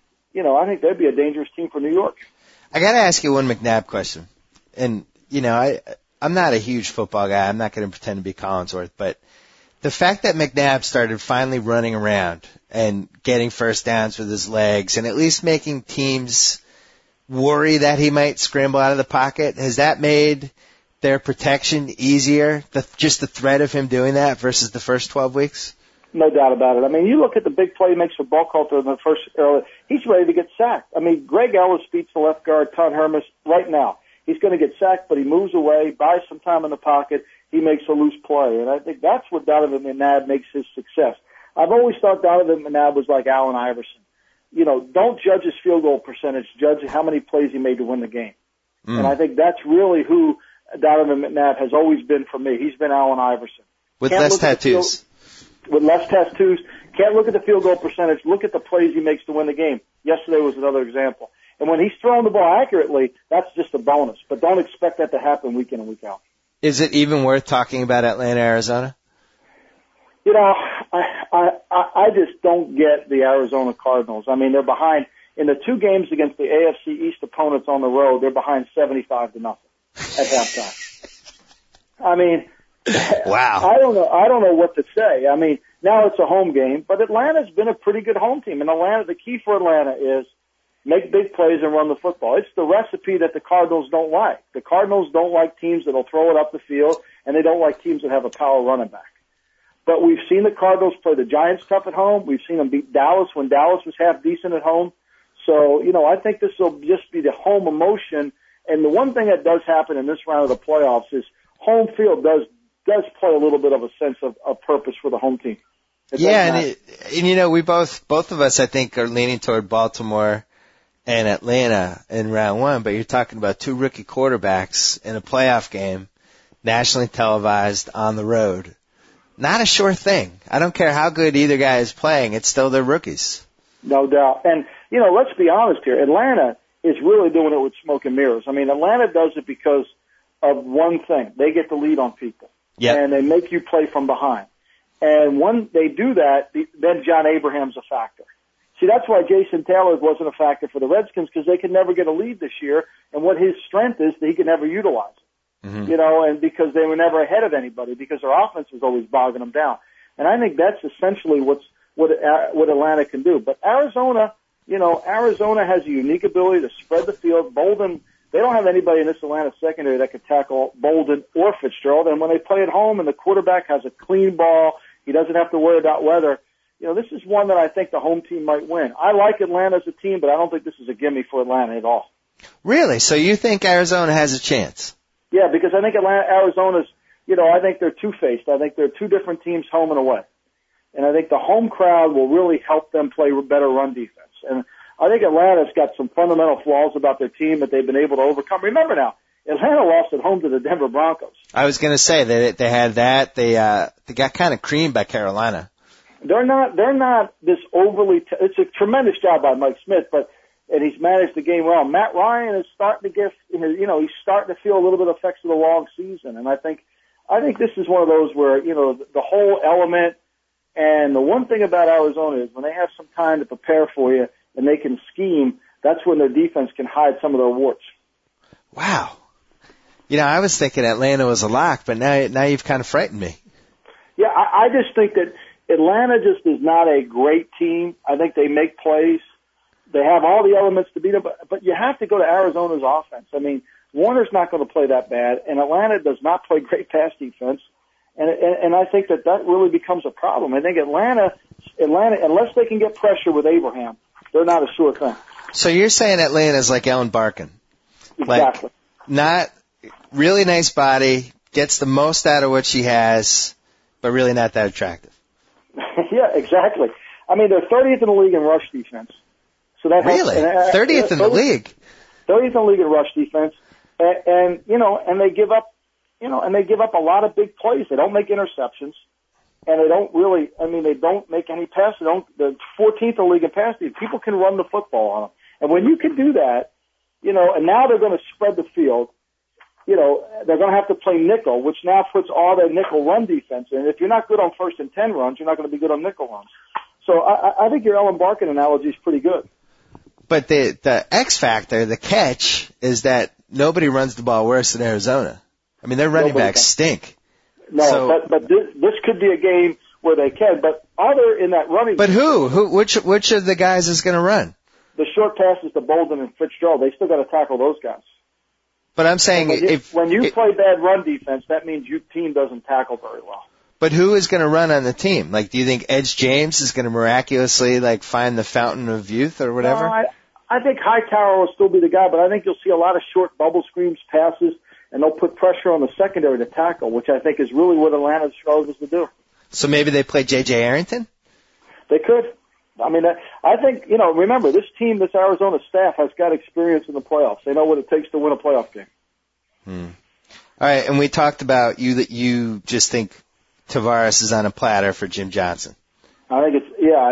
H: I think they'd be a dangerous team for New York.
E: I got to ask you one McNabb question. And, I'm not a huge football guy. I'm not going to pretend to be Collinsworth. But the fact that McNabb started finally running around and getting first downs with his legs and at least making teams worry that he might scramble out of the pocket, has that made their protection easier, just the threat of him doing that versus the first 12 weeks?
H: No doubt about it. You look at the big play he makes for Buckhalter in the first early. He's ready to get sacked. Greg Ellis beats the left guard, Todd Hermes, right now. He's going to get sacked, but he moves away, buys some time in the pocket. He makes a loose play. And I think that's what Donovan McNabb makes his success. I've always thought Donovan McNabb was like Allen Iverson. Don't judge his field goal percentage. Judge how many plays he made to win the game. And I think that's really who Donovan McNabb has always been for me. He's been Allen Iverson.
E: With less tattoos.
H: With less tattoos. Can't look at the field goal percentage. Look at the plays he makes to win the game. Yesterday was another example. And when he's throwing the ball accurately, that's just a bonus. But don't expect that to happen week in and week out.
E: Is it even worth talking about Atlanta, Arizona?
H: You know, I just don't get the Arizona Cardinals. I mean, they're behind in the 2 games against the AFC East opponents on the road. They're behind 75-0 at halftime. I mean,
E: wow.
H: I don't know what to say. I mean, now it's a home game, but Atlanta's been a pretty good home team. And the key for Atlanta is make big plays and run the football. It's the recipe that the Cardinals don't like. The Cardinals don't like teams that'll throw it up the field, and they don't like teams that have a power running back. But we've seen the Cardinals play the Giants tough at home. We've seen them beat Dallas when Dallas was half decent at home. So, you know, I think this will just be the home emotion. And the one thing that does happen in this round of the playoffs is home field does play a little bit of a sense of purpose for the home team.
E: Yeah, and you know, we both of us, I think, are leaning toward Baltimore and Atlanta in round 1, but you're talking about 2 rookie quarterbacks in a playoff game, nationally televised on the road. Not a sure thing. I don't care how good either guy is playing. It's still their rookies.
H: No doubt. And, you know, let's be honest here. Atlanta is really doing it with smoke and mirrors. I mean, Atlanta does it because of one thing. They get the lead on people.
E: Yep.
H: And they make you play from behind. And when they do that, then John Abraham's a factor. See, that's why Jason Taylor wasn't a factor for the Redskins, because they could never get a lead this year. And what his strength is, that he could never utilize it. Mm-hmm. You know, and because they were never ahead of anybody, because their offense was always bogging them down. And I think that's essentially what Atlanta can do. But Arizona, you know, Arizona has a unique ability to spread the field. Bolden, they don't have anybody in this Atlanta secondary that could tackle Bolden or Fitzgerald. And when they play at home and the quarterback has a clean ball, he doesn't have to worry about weather. You know, this is one that I think the home team might win. I like Atlanta as a team, but I don't think this is a gimme for Atlanta at all.
E: Really? So you think Arizona has a chance?
H: Yeah, because I think Arizona's, you know, I think they're two-faced. I think they're 2 different teams home and away. And I think the home crowd will really help them play better run defense. And I think Atlanta's got some fundamental flaws about their team that they've been able to overcome. Remember now, Atlanta lost at home to the Denver Broncos.
E: I was going to say that they had that. They got kind of creamed by Carolina.
H: They're not this overly, it's a tremendous job by Mike Smith, and he's managed the game well. Matt Ryan is starting to get, you know, he's starting to feel a little bit of effects of the long season. And I think this is one of those where, you know, the whole element, and the one thing about Arizona is when they have some time to prepare for you and they can scheme, that's when their defense can hide some of their warts.
E: Wow. You know, I was thinking Atlanta was a lock, but now you've kind of frightened me.
H: Yeah, I just think that Atlanta just is not a great team. I think they make plays. They have all the elements to beat them, but you have to go to Arizona's offense. I mean, Warner's not going to play that bad, and Atlanta does not play great pass defense, and I think that really becomes a problem. I think Atlanta, unless they can get pressure with Abraham, they're not a sure thing.
E: So you're saying Atlanta's like Ellen Barkin?
H: Exactly.
E: Like, not really nice body, gets the most out of what she has, but really not that attractive.
H: Yeah, exactly. I mean, they're 30th in the league in rush defense. So that
E: really? 30th in the league?
H: 30th in the league in rush defense. And you know, and they give up a lot of big plays. They don't make interceptions. And they don't make any passes. They're 14th in the league in pass defense. People can run the football on them. And when you can do that, you know, and now they're going to spread the field, you know, they're going to have to play nickel, which now puts all their nickel run defense in. If you're not good on 1st and 10 runs, you're not going to be good on nickel runs. So I think your Ellen Barkin analogy is pretty good.
E: But the X factor, the catch, is that nobody runs the ball worse than Arizona. I mean, their running backs stink.
H: No, but this could be a game where they can. But other in that running.
E: But which of the guys is going to run?
H: The short passes to Bolden and Fitzgerald. They still got to tackle those guys.
E: But I'm saying
H: when you play bad run defense, that means your team doesn't tackle very well.
E: But who is going to run on the team? Like, do you think Edge James is going to miraculously find the fountain of youth or whatever?
H: No, I think Hightower will still be the guy, but I think you'll see a lot of short bubble screens, passes, and they'll put pressure on the secondary to tackle, which I think is really what Atlanta struggles to do.
E: So maybe they play J.J. Arrington?
H: They could. I mean, I think, you know, remember, this team, this Arizona staff has got experience in the playoffs. They know what it takes to win a playoff game.
E: All right, and we talked about that you just think Tavares is on a platter for Jim Johnson.
H: I think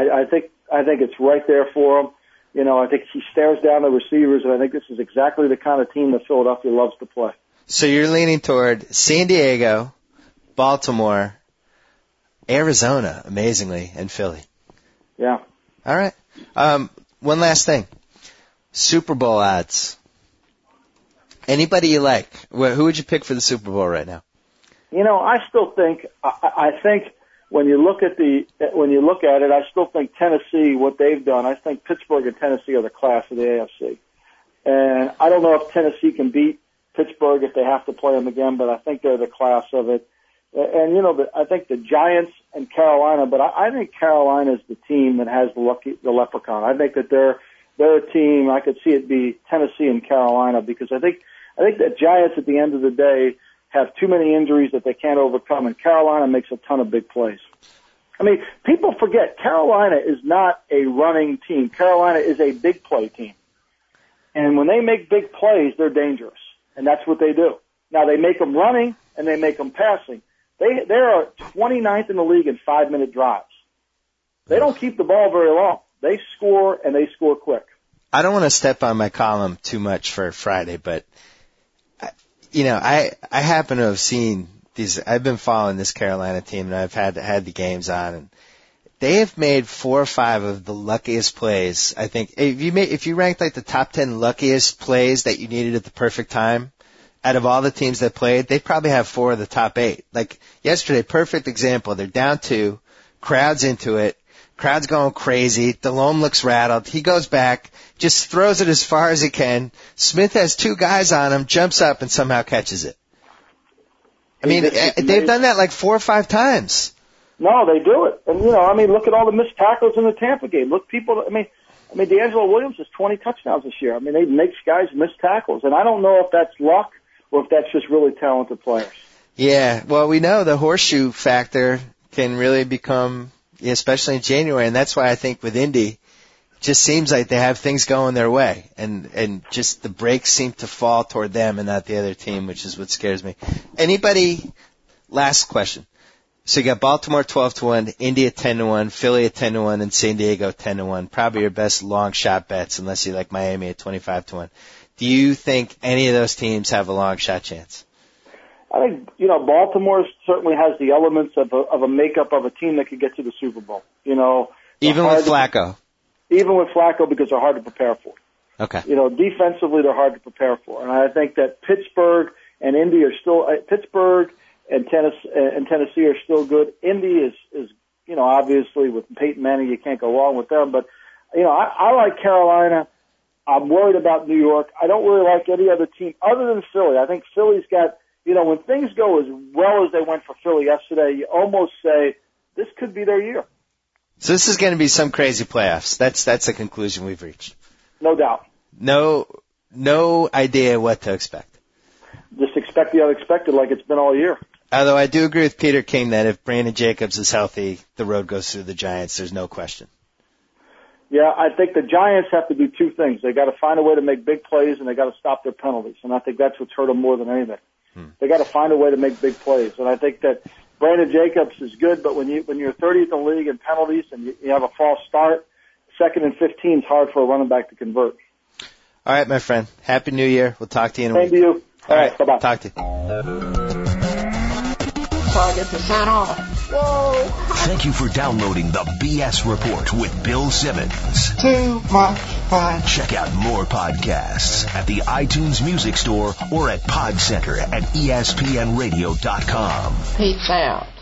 H: I think it's right there for him. You know, I think he stares down the receivers, and I think this is exactly the kind of team that Philadelphia loves to play.
E: So you're leaning toward San Diego, Baltimore, Arizona, amazingly, and Philly.
H: Yeah.
E: All right. One last thing. Super Bowl odds. Anybody you like? Who would you pick for the Super Bowl right now?
H: I still think, I think when you look at it, I still think Tennessee, what they've done, I think Pittsburgh and Tennessee are the class of the AFC. And I don't know if Tennessee can beat Pittsburgh if they have to play them again, but I think they're the class of it. And, I think the Giants and Carolina, but I think Carolina is the team that has the leprechaun. I think that they're a team, I could see it be Tennessee and Carolina, because I think the Giants at the end of the day have too many injuries that they can't overcome, and Carolina makes a ton of big plays. I mean, people forget Carolina is not a running team. Carolina is a big play team. And when they make big plays, they're dangerous. And that's what they do. Now, they make them running and they make them passing. They are 29th in the league in 5-minute drives. They don't keep the ball very long. They score, and they score quick.
E: I don't want to step on my column too much for Friday, but I happen to have seen these. I've been following this Carolina team, and I've had the games on, and they have made 4 or 5 of the luckiest plays. I think if you ranked like the top 10 luckiest plays that you needed at the perfect time, out of all the teams that played, they probably have 4 of the top 8. Like yesterday, perfect example. They're down 2, crowd's into it, crowd's going crazy. Delhomme looks rattled. He goes back, just throws it as far as he can. Smith has 2 guys on him, jumps up, and somehow catches it. I mean, they've done that like 4 or 5 times.
H: No, they do it. And, look at all the missed tackles in the Tampa game. Look, D'Angelo Williams has 20 touchdowns this year. I mean, they make guys miss tackles. And I don't know if that's luck or if that's just really talented players.
E: Yeah, well, we know the horseshoe factor can really become, especially in January, and that's why I think with Indy, it just seems like they have things going their way, and just the breaks seem to fall toward them and not the other team, which is what scares me. Anybody, last question. So you got Baltimore 12-1, Indy at 10-1, Philly at 10-1, and San Diego 10-1. Probably your best long shot bets, unless you like Miami at 25-1. Do you think any of those teams have a long shot chance?
H: I think, Baltimore certainly has the elements of a makeup of a team that could get to the Super Bowl.
E: Even with Flacco?
H: Even with Flacco, because they're hard to prepare for.
E: Okay.
H: Defensively, they're hard to prepare for. And I think that Pittsburgh and Indy are still, Pittsburgh and Tennessee are still good. Indy is obviously with Peyton Manning, you can't go wrong with them. But, I like Carolina. I'm worried about New York. I don't really like any other team other than Philly. I think Philly's got, when things go as well as they went for Philly yesterday, you almost say this could be their year.
E: So this is going to be some crazy playoffs. That's the conclusion we've reached.
H: No doubt.
E: No idea what to expect.
H: Just expect the unexpected like it's been all year.
E: Although I do agree with Peter King that if Brandon Jacobs is healthy, the road goes through the Giants. There's no question.
H: Yeah, I think the Giants have to do 2 things. They got to find a way to make big plays, and they got to stop their penalties. And I think that's what's hurt them more than anything. They got to find a way to make big plays. And I think that Brandon Jacobs is good, but when you're 30th in the league in penalties and you have a false start, 2nd and 15 is hard for a running back to convert.
E: All right, my friend. Happy New Year. We'll talk to you in a week.
H: Same to you.
E: All right.
H: Bye-bye.
E: Talk to you.
D: Target to sign off. Whoa.
A: Thank you for downloading the BS Report with Bill Simmons.
D: Too much fun.
A: Check out more podcasts at the iTunes Music Store or at Pod Center at ESPNradio.com.
D: Peace out.